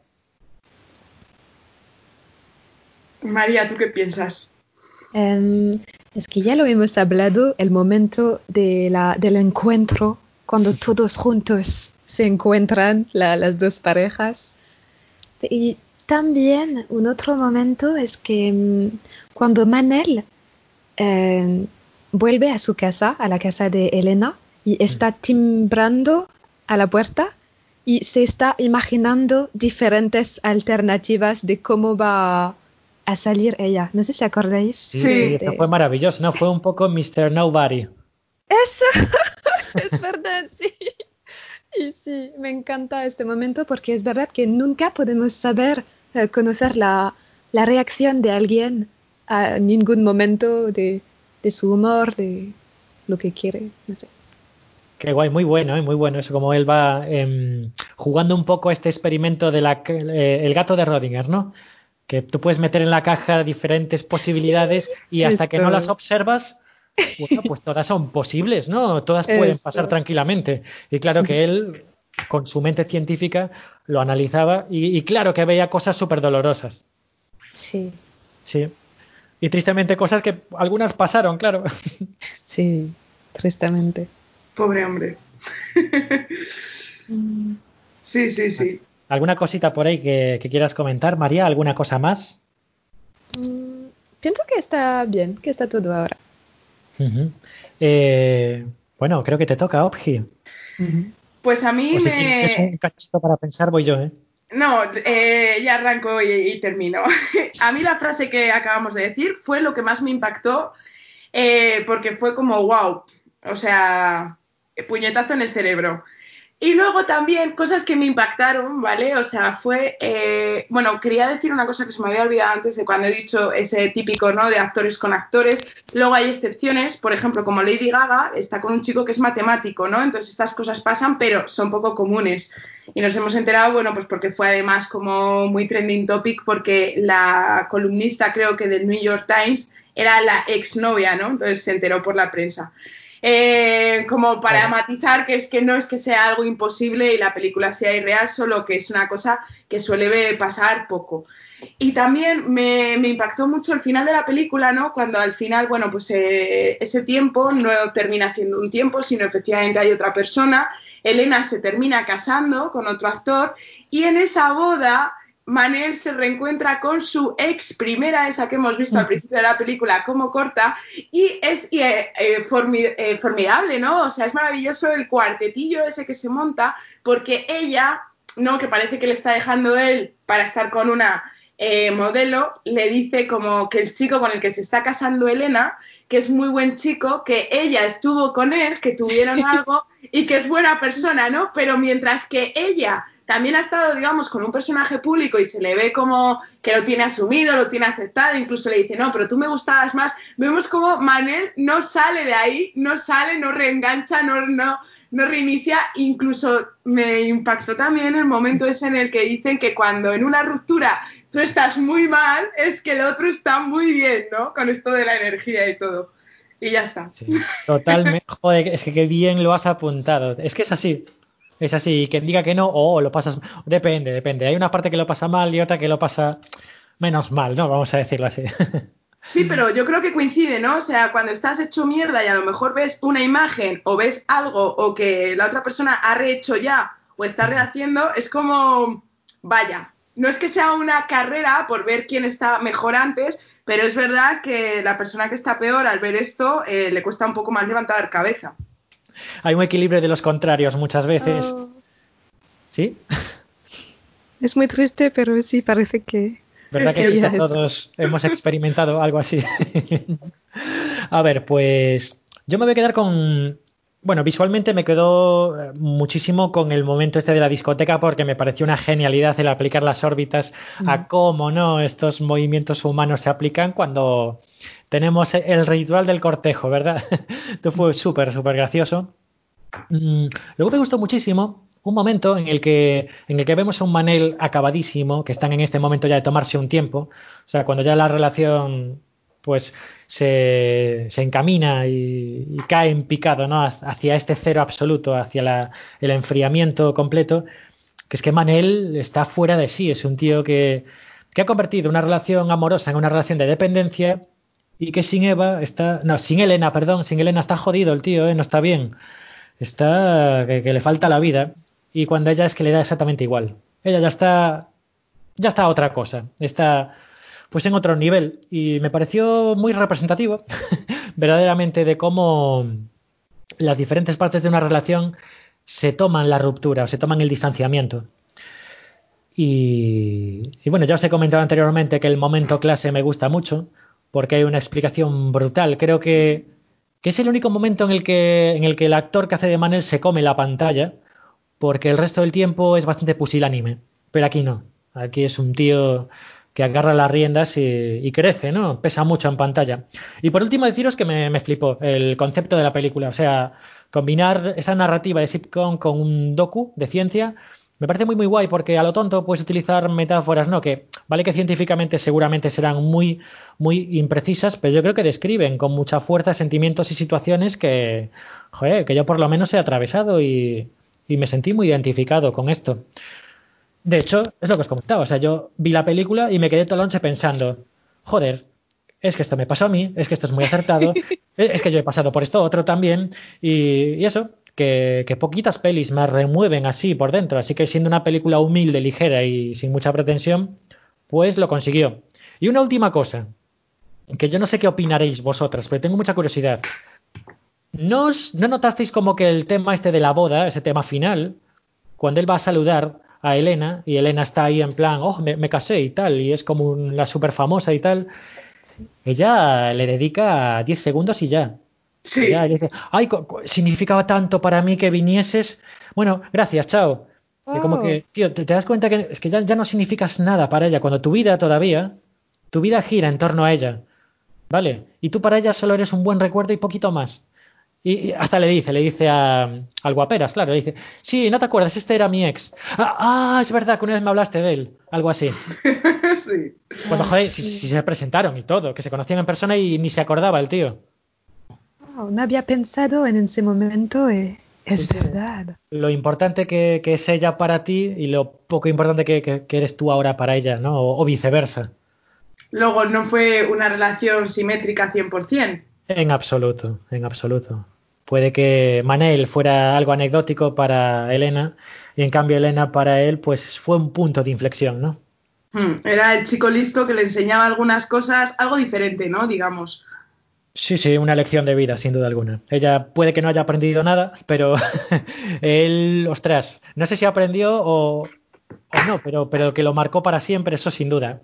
María, ¿tú qué piensas? Em, es que ya lo hemos hablado, el momento de la, del encuentro, cuando todos juntos se encuentran, la- las dos parejas. Y también un otro momento es que mm, cuando Manel eh, vuelve a su casa, a la casa de Elena, y está timbrando a la puerta y se está imaginando diferentes alternativas de cómo va a salir ella. No sé si acordáis Sí, de sí, Sí, eso este... fue maravilloso, ¿no? Fue un poco mister Nobody. Eso, es verdad, sí. Y sí, me encanta este momento porque es verdad que nunca podemos saber, eh, conocer la, la reacción de alguien a ningún momento de, de su humor, de lo que quiere, no sé. Qué guay, muy bueno, ¿eh? Muy bueno. Eso como él va em, jugando un poco este experimento de la, eh, el gato de Rodinger, ¿no? Que tú puedes meter en la caja diferentes posibilidades y hasta que no las Eso, observas, bueno, pues todas son posibles, ¿no? Todas pueden pasar eso. tranquilamente. Y claro que él, con su mente científica, lo analizaba y, y claro que veía cosas súper dolorosas. Sí, Sí. Y tristemente cosas que algunas pasaron, claro. sí, tristemente. pobre hombre. Mm, Sí, sí, sí. ¿Alguna cosita por ahí que, que quieras comentar, María? ¿Alguna cosa más? mm, pienso que está bien, que está todo ahora. Ujú. Eh, bueno, creo que te toca, Opgi. Ujú. Pues a O mí si tienes me... un cachito para pensar, voy yo, ¿eh? No, eh, ya arranco y, y termino. A mí la frase que acabamos de decir fue lo que más me impactó, eh, porque fue como, wow, o sea, puñetazo en el cerebro. Y luego también cosas que me impactaron, ¿vale? O sea, fue, eh, bueno, quería decir una cosa que se me había olvidado antes de cuando he dicho ese típico, ¿no? De actores con actores. Luego hay excepciones, por ejemplo, como Lady Gaga está con un chico que es matemático, ¿no? Entonces estas cosas pasan, pero son poco comunes. Y nos hemos enterado, bueno, pues porque fue además como muy trending topic, porque la columnista, creo que del New York Times, era la exnovia, ¿no? Entonces se enteró por la prensa. Eh, como para Claro. matizar que es que no es que sea algo imposible y la película sea irreal, solo que es una cosa que suele pasar poco. Y también me, me impactó mucho el final de la película, ¿no? Cuando al final, bueno, pues eh, ese tiempo no termina siendo un tiempo, sino efectivamente hay otra persona. Elena se termina casando con otro actor y en esa boda Manel se reencuentra con su ex primera, esa que hemos visto al principio de la película como corta, y es eh, eh, formi eh, formidable, ¿no? O sea, es maravilloso el cuartetillo ese que se monta, porque ella, ¿no? Que parece que le está dejando él para estar con una eh, modelo, le dice como que el chico con el que se está casando Elena, que es muy buen chico, que ella estuvo con él, que tuvieron algo y que es buena persona, ¿no? Pero mientras que ella también ha estado, digamos, con un personaje público y se le ve como que lo tiene asumido, lo tiene aceptado, incluso le dice, no, pero tú me gustabas más. Vemos como Manel no sale de ahí, no sale, no reengancha, no, no, no reinicia. Incluso me impactó también el momento ese en el que dicen que cuando en una ruptura tú estás muy mal, es que el otro está muy bien, ¿no? Con esto de la energía y todo. Y ya está. Sí. Totalmente. Joder, es que qué bien lo has apuntado. Es que es así. Es así. Quien diga que no, o oh, lo pasas. Depende, depende. Hay una parte que lo pasa mal y otra que lo pasa menos mal, ¿no? Vamos a decirlo así. Sí, pero yo creo que coincide, ¿no? O sea, cuando estás hecho mierda y a lo mejor ves una imagen o ves algo o que la otra persona ha rehecho ya o está rehaciendo, es como, vaya, no es que sea una carrera por ver quién está mejor antes, pero es verdad que la persona que está peor al ver esto eh, le cuesta un poco más levantar cabeza. Hay un equilibrio de los contrarios muchas veces. Oh, ¿Sí? es muy triste, pero sí, parece que ¿Verdad que sí? Que todos hemos experimentado algo así. A ver, pues yo me voy a quedar con... Bueno, visualmente me quedó muchísimo con el momento este de la discoteca porque me pareció una genialidad el aplicar las órbitas mm. a cómo no estos movimientos humanos se aplican cuando tenemos el ritual del cortejo, ¿verdad? Esto fue súper, súper gracioso. Mm, luego me gustó muchísimo un momento en el que en el que vemos a un Manel acabadísimo, que están en este momento ya de tomarse un tiempo, o sea, cuando ya la relación pues se, se encamina y, y cae en picado, ¿no? Hacia este cero absoluto, hacia la, el enfriamiento completo, que es que Manel está fuera de sí, es un tío que, que ha convertido una relación amorosa en una relación de dependencia y que sin Eva está, no, sin Elena, perdón, sin Elena está jodido el tío, ¿eh? No está bien, está que, que le falta la vida. Y cuando ella es que le da exactamente igual. Ella ya está, ya está a otra cosa. Está pues en otro nivel. Y me pareció muy representativo, verdaderamente, de cómo las diferentes partes de una relación se toman la ruptura, o se toman el distanciamiento. Y, y bueno, ya os he comentado anteriormente que el momento clase me gusta mucho, porque hay una explicación brutal. Creo que, que es el único momento en el que, en el que el actor que hace de Manel se come la pantalla, porque el resto del tiempo es bastante pusilánime, pero aquí no, aquí es un tío que agarra las riendas y, y crece, ¿no? Pesa mucho en pantalla. Y por último deciros que me, me flipó el concepto de la película, o sea, combinar esa narrativa de sitcom con un docu de ciencia me parece muy muy guay porque a lo tonto puedes utilizar metáforas, ¿no? Que vale que científicamente seguramente serán muy muy imprecisas, pero yo creo que describen con mucha fuerza sentimientos y situaciones que, joder, que yo por lo menos he atravesado y Y me sentí muy identificado con esto. De hecho, es lo que os comentaba. O sea, yo vi la película y me quedé toda la noche pensando, joder, es que esto me pasó a mí, es que esto es muy acertado, es que yo he pasado por esto otro también. Y, y eso, que, que poquitas pelis me remueven así por dentro. Así que siendo una película humilde, ligera y sin mucha pretensión, pues lo consiguió. Y una última cosa, que yo no sé qué opinaréis vosotras, pero tengo mucha curiosidad. ¿No, os, ¿No notasteis como que el tema este de la boda, ese tema final, cuando él va a saludar a Elena y Elena está ahí en plan, oh, me, me casé y tal, y es como un, la súper famosa y tal, sí. Ella le dedica diez segundos y ya. Sí. Ella le dice, ay, significaba tanto para mí que vinieses, bueno, gracias, chao. Oh. Y como que, tío, te, te das cuenta que es que ya, ya no significas nada para ella, cuando tu vida todavía, tu vida gira en torno a ella, ¿vale? Y tú para ella solo eres un buen recuerdo y poquito más. Y hasta le dice, le dice a, al guaperas, claro, le dice, sí, no te acuerdas, este era mi ex. Ah, ah, es verdad que una vez me hablaste de él, algo así. Sí. Cuando, joder, sí. si, si se presentaron y todo, que se conocían en persona y ni se acordaba el tío. Oh, no había pensado en ese momento, eh, es sí, verdad. Sí. Lo importante que, que es ella para ti y lo poco importante que, que, que eres tú ahora para ella, ¿no? O, o viceversa. Luego no fue una relación simétrica cien por ciento. En absoluto, en absoluto. Puede que Manel fuera algo anecdótico para Elena y en cambio Elena para él pues fue un punto de inflexión, ¿no? Hmm, era el chico listo que le enseñaba algunas cosas, algo diferente, ¿no? Digamos. Sí, sí, una lección de vida, sin duda alguna. Ella puede que no haya aprendido nada, pero él, ostras, no sé si aprendió o, o no, pero, pero que lo marcó para siempre, eso sin duda.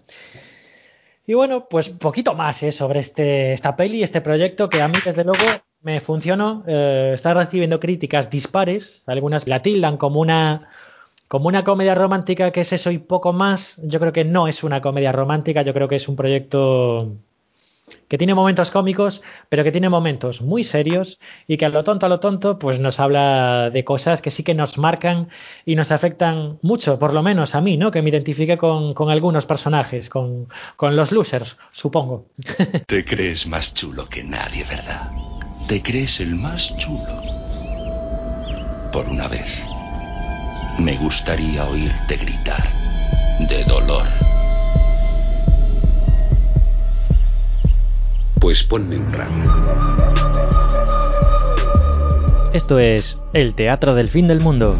Y bueno, pues poquito más ¿eh? sobre este, esta peli, este proyecto que a mí desde luego me funcionó. Eh, está recibiendo críticas dispares, algunas la tildan como una, como una comedia romántica que es eso y poco más. Yo creo que no es una comedia romántica, yo creo que es un proyecto que tiene momentos cómicos, pero que tiene momentos muy serios y que a lo tonto, a lo tonto, pues nos habla de cosas que sí que nos marcan y nos afectan mucho, por lo menos a mí, ¿no? Que me identifique con, con algunos personajes, con, con los losers, supongo. Te crees más chulo que nadie, ¿verdad? Te crees el más chulo. Por una vez, me gustaría oírte gritar de dolor. Pues ponme un rango. Esto es El Teatro del Fin del Mundo.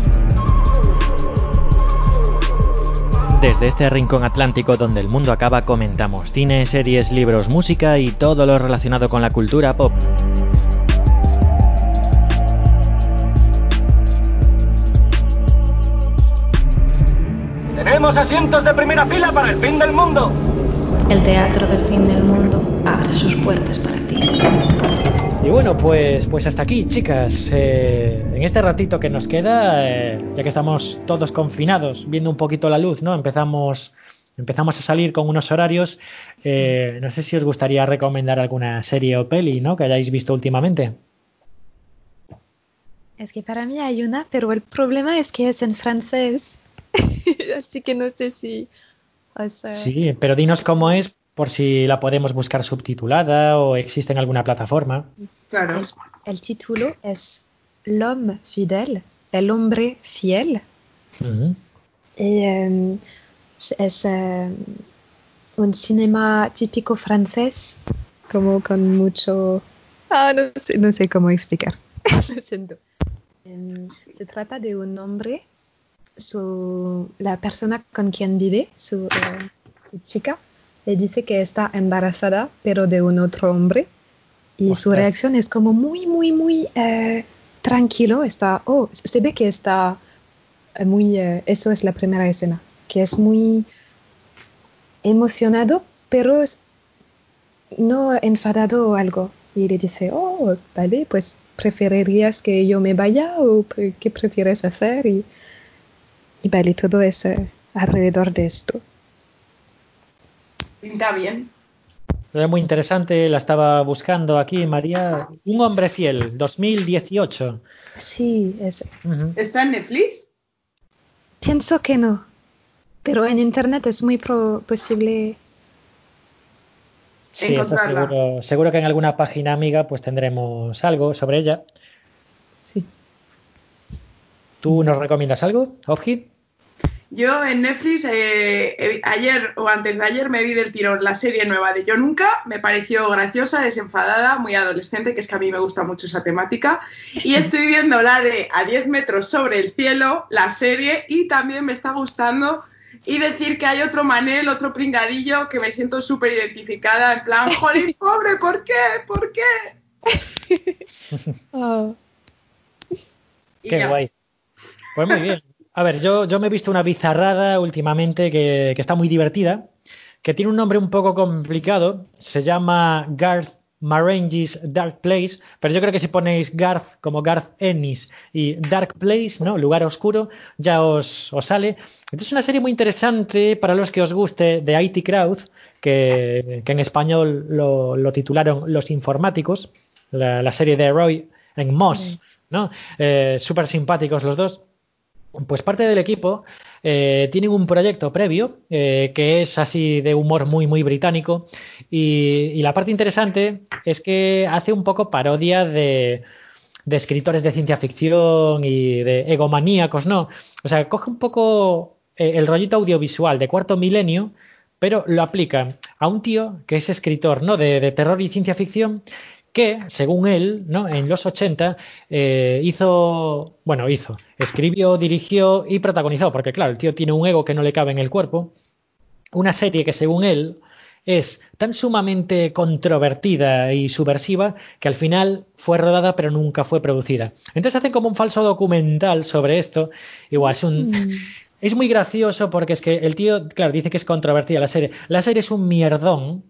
Desde este rincón atlántico donde el mundo acaba comentamos cine, series, libros, música y todo lo relacionado con la cultura pop. Tenemos asientos de primera fila para el fin del mundo. El teatro del fin del mundo abre sus puertas para ti. Y bueno, pues, pues hasta aquí, chicas. Eh, en este ratito que nos queda, eh, ya que estamos todos confinados, viendo un poquito la luz, ¿no? Empezamos, empezamos a salir con unos horarios. Eh, no sé si os gustaría recomendar alguna serie o peli, ¿no? Que hayáis visto últimamente. Es que para mí hay una, pero el problema es que es en francés. Así que no sé si... O sea, Sí, pero dinos cómo es, por si la podemos buscar subtitulada o existe en alguna plataforma. Claro. el, el título es L'homme fidèle, el hombre fiel. Uh-huh. Y eh, es eh, un cinema típico francés, como con mucho... Ah, no sé, no sé cómo explicar. Lo siento. Eh, se trata de un hombre, su, la persona con quien vive, su, eh, su chica, le dice que está embarazada, pero de un otro hombre. Y Ostras. su reacción es como muy, muy, muy eh, tranquilo. Está, oh, se ve que está eh, muy... Eh, eso es la primera escena, que es muy emocionado, pero es no enfadado o algo. Y le dice, oh, vale, pues preferirías que yo me vaya o pre- qué prefieres hacer. Y, y vale, todo es eh, alrededor de esto. Pinta bien. Es muy interesante, la estaba buscando aquí, María. Un hombre fiel, dos mil dieciocho. Sí, es, Uh-huh. ¿Está en Netflix? pienso que no, pero en internet es muy pro- posible. Sí, está Encontrarla. seguro, seguro que en alguna página amiga pues tendremos algo sobre ella. Sí. ¿Tú nos recomiendas algo, Ofji? Yo en Netflix eh, eh, ayer o antes de ayer me vi del tirón la serie nueva de Yo Nunca, me pareció graciosa, desenfadada, muy adolescente, que es que a mí me gusta mucho esa temática, y estoy viendo la de A diez metros sobre el cielo, la serie, y también me está gustando, y decir que hay otro Manel, otro pringadillo, que me siento súper identificada, en plan, jolín, pobre, ¿por qué? ¿Por qué? Oh. Y Qué ya. guay. Pues muy bien. A ver, yo, yo me he visto una bizarrada últimamente que, que está muy divertida, que tiene un nombre un poco complicado. Se llama Garth Marenghi's Dark Place, pero yo creo que si ponéis Garth como Garth Ennis y Dark Place, ¿no? Lugar oscuro, ya os, os sale. Entonces es una serie muy interesante para los que os guste de I T Crowd, que, que en español lo, lo titularon Los Informáticos, la, la serie de Roy en Moss, ¿no? Eh, súper simpáticos los dos. Pues parte del equipo eh, tienen un proyecto previo eh, que es así de humor muy muy británico y, y la parte interesante es que hace un poco parodia de, de escritores de ciencia ficción y de egomaníacos, ¿no? O sea, coge un poco eh, el rollito audiovisual de Cuarto Milenio, pero lo aplica a un tío que es escritor, ¿no? De, de terror y ciencia ficción que, según él, ¿no? En los ochenta eh, hizo, bueno, hizo, escribió, dirigió y protagonizó, porque claro, el tío tiene un ego que no le cabe en el cuerpo, una serie que según él es tan sumamente controvertida y subversiva que al final fue rodada pero nunca fue producida. Entonces hacen como un falso documental sobre esto. Igual es un... Mm. Es muy gracioso porque es que el tío, claro, dice que es controvertida la serie. La serie es un mierdón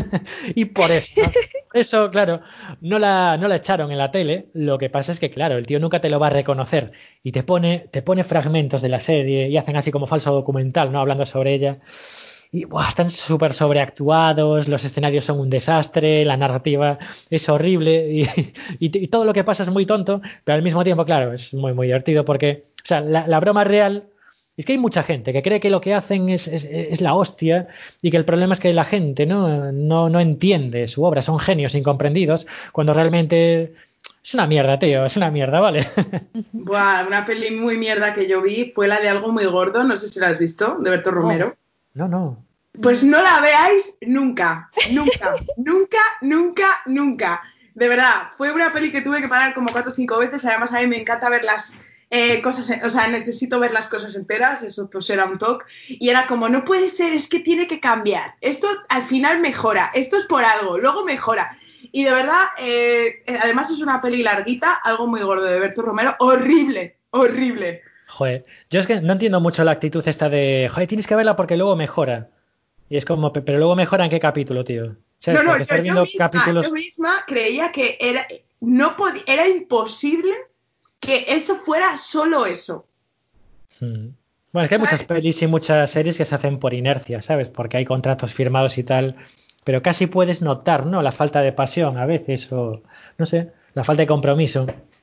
y por eso, ¿no? Por eso, claro, no la, no la echaron en la tele. Lo que pasa es que, claro, el tío nunca te lo va a reconocer y te pone, te pone fragmentos de la serie y hacen así como falso documental, ¿no? Hablando sobre ella. Y buah, están súper sobreactuados, los escenarios son un desastre, la narrativa es horrible y, y, y todo lo que pasa es muy tonto, pero al mismo tiempo, claro, es muy, muy divertido porque, o sea, la, la broma real es que hay mucha gente que cree que lo que hacen es, es, es la hostia y que el problema es que la gente ¿no? No, no entiende su obra, son genios incomprendidos, cuando realmente es una mierda, tío, es una mierda, ¿vale? Buah, una peli muy mierda que yo vi fue la de Algo muy gordo, no sé si la has visto, de Berto No, Romero. no, no. Pues no la veáis nunca, nunca, nunca, nunca, nunca. De verdad, fue una peli que tuve que parar como cuatro o cinco veces. Además, a mí me encanta ver las eh, cosas, o sea, necesito ver las cosas enteras. Eso pues era un toque. Y era como, no puede ser, es que tiene que cambiar. Esto al final mejora, esto es por algo, luego mejora. Y de verdad, eh, además es una peli larguita, Algo muy gordo de Berto Romero, horrible, horrible. Joder, yo es que no entiendo mucho la actitud esta de, joder, tienes que verla porque luego mejora. Y es como, pero luego mejoran qué capítulo, tío. ¿Sabes? No, no, Porque estar yo, viendo yo, misma, capítulos... yo misma creía que era, no podía, era imposible que eso fuera solo eso. Hmm. Bueno, es que hay muchas pelis y muchas series que se hacen por inercia, ¿sabes? Porque hay contratos firmados y tal, pero casi puedes notar, ¿no? La falta de pasión a veces, o no sé, la falta de compromiso.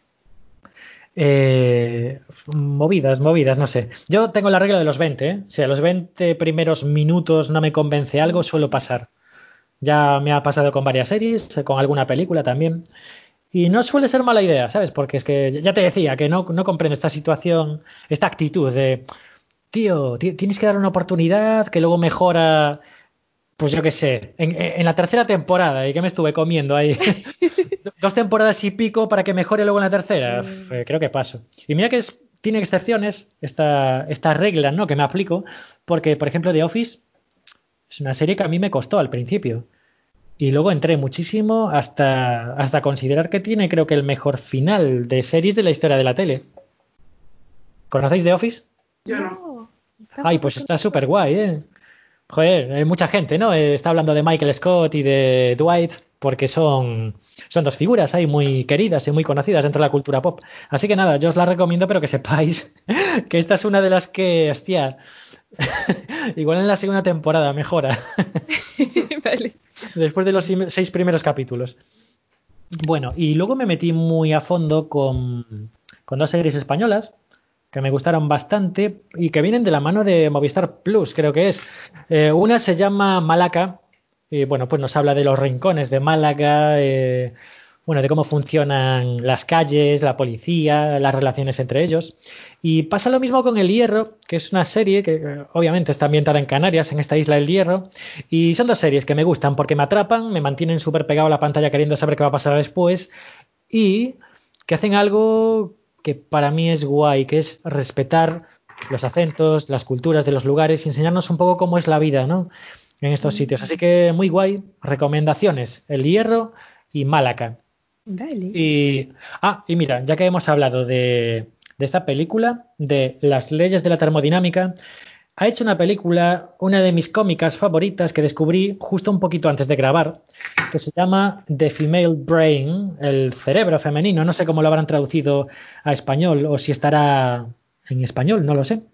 Eh, movidas, movidas, no sé. Yo tengo la regla de los veinte, ¿eh? Si a los veinte primeros minutos no me convence algo, suelo pasar. Ya me ha pasado con varias series, con alguna película también. Y no suele ser mala idea, ¿sabes? Porque es que ya te decía que no, no comprendo esta situación, esta actitud de, tío, tienes que dar una oportunidad que luego mejora, pues yo qué sé, en, en la tercera temporada, y que me estuve comiendo ahí dos temporadas y pico para que mejore luego en la tercera. Uf, eh, creo que paso. Y mira que es, tiene excepciones esta, esta regla, ¿no? Que me aplico, porque, por ejemplo, The Office es una serie que a mí me costó al principio. Y luego entré muchísimo hasta, hasta considerar que tiene, creo que, el mejor final de series de la historia de la tele. ¿Conocéis The Office? Yo no. Ay, pues está súper guay, ¿eh? Joder, hay mucha gente, ¿no? Eh, está hablando de Michael Scott y de Dwight porque son, son dos figuras ahí muy queridas y muy conocidas dentro de la cultura pop. Así que nada, yo os la recomiendo, pero que sepáis que esta es una de las que, hostia, igual en la segunda temporada mejora. Vale. Después de los seis primeros capítulos. Bueno, y luego me metí muy a fondo con, con dos series españolas que me gustaron bastante y que vienen de la mano de Movistar Plus, creo que es. Eh, una se llama Malaca, y bueno, pues nos habla de los rincones de Málaga, eh, bueno, de cómo funcionan las calles, la policía, las relaciones entre ellos. Y pasa lo mismo con El Hierro, que es una serie que eh, obviamente está ambientada en Canarias, en esta isla del Hierro, y son dos series que me gustan porque me atrapan, me mantienen súper pegado a la pantalla queriendo saber qué va a pasar después y que hacen algo que para mí es guay, que es respetar los acentos, las culturas de los lugares y enseñarnos un poco cómo es la vida, ¿no? En estos sitios. Así que muy guay. Recomendaciones: El Hierro y Málaga. Vale. Y, ah, y mira, ya que hemos hablado de, de esta película, de las leyes de la termodinámica, ha hecho una película, una de mis cómicas favoritas que descubrí justo un poquito antes de grabar, que se llama The Female Brain, el cerebro femenino. No sé cómo lo habrán traducido a español o si estará en español, no lo sé.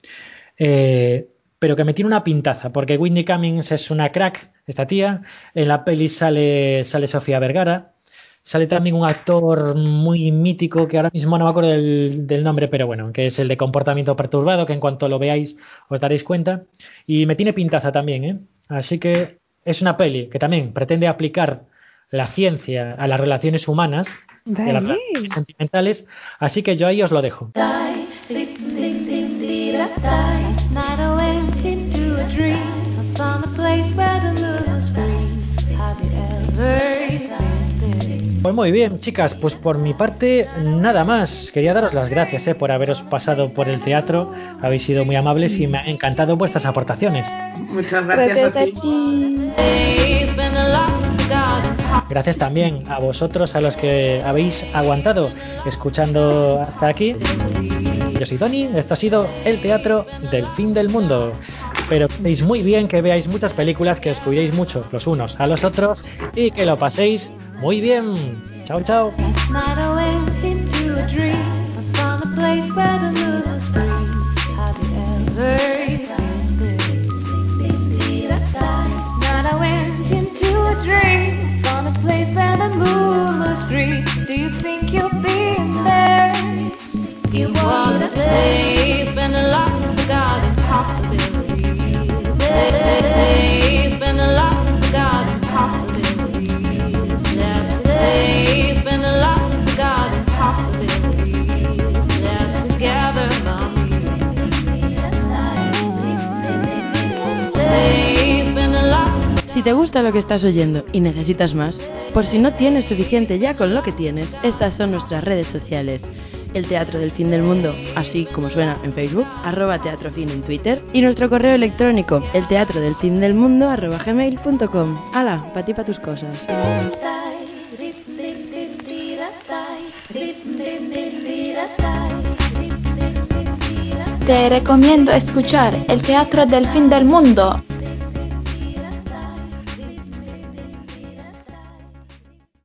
Eh, pero que me tiene una pintaza, porque Whitney Cummings es una crack, esta tía. En la peli sale, sale Sofía Vergara. Sale también un actor muy mítico que ahora mismo no me acuerdo del, del nombre, pero bueno, que es el de Comportamiento Perturbado, que en cuanto lo veáis os daréis cuenta. Y me tiene pintaza también, ¿eh? Así que es una peli que también pretende aplicar la ciencia a las relaciones humanas y a las Vale. relaciones sentimentales, así que yo ahí os lo dejo. Pues muy bien, chicas, pues por mi parte nada más. Quería daros las gracias eh, por haberos pasado por el teatro. Habéis sido muy amables y me han encantado vuestras aportaciones. Muchas gracias, Gracias a a ti. ti. Gracias también a vosotros, a los que habéis aguantado escuchando hasta aquí. Yo soy Tony, esto ha sido El Teatro del Fin del Mundo. Espero que estéis muy bien, que veáis muchas películas, que os cuidéis mucho los unos a los otros y que lo paséis muy bien. Chao, chao. Do you think you'll be there? You want a place, spend a lot of forgotten possibilities. Days, spend a lot of forgotten possibilities. Just days, spend a lot of forgotten possibilities. Just together, mommy. Days, spend a lot of... Si te gusta lo que estás oyendo y necesitas más, por si no tienes suficiente ya con lo que tienes, estas son nuestras redes sociales. El Teatro del Fin del Mundo, así como suena en Facebook, arroba teatrofin en Twitter, y nuestro correo electrónico, el teatro del fin del mundo arroba gmail punto com. ¡Hala! Pa' ti, pa' tus cosas. Te recomiendo escuchar El Teatro del Fin del Mundo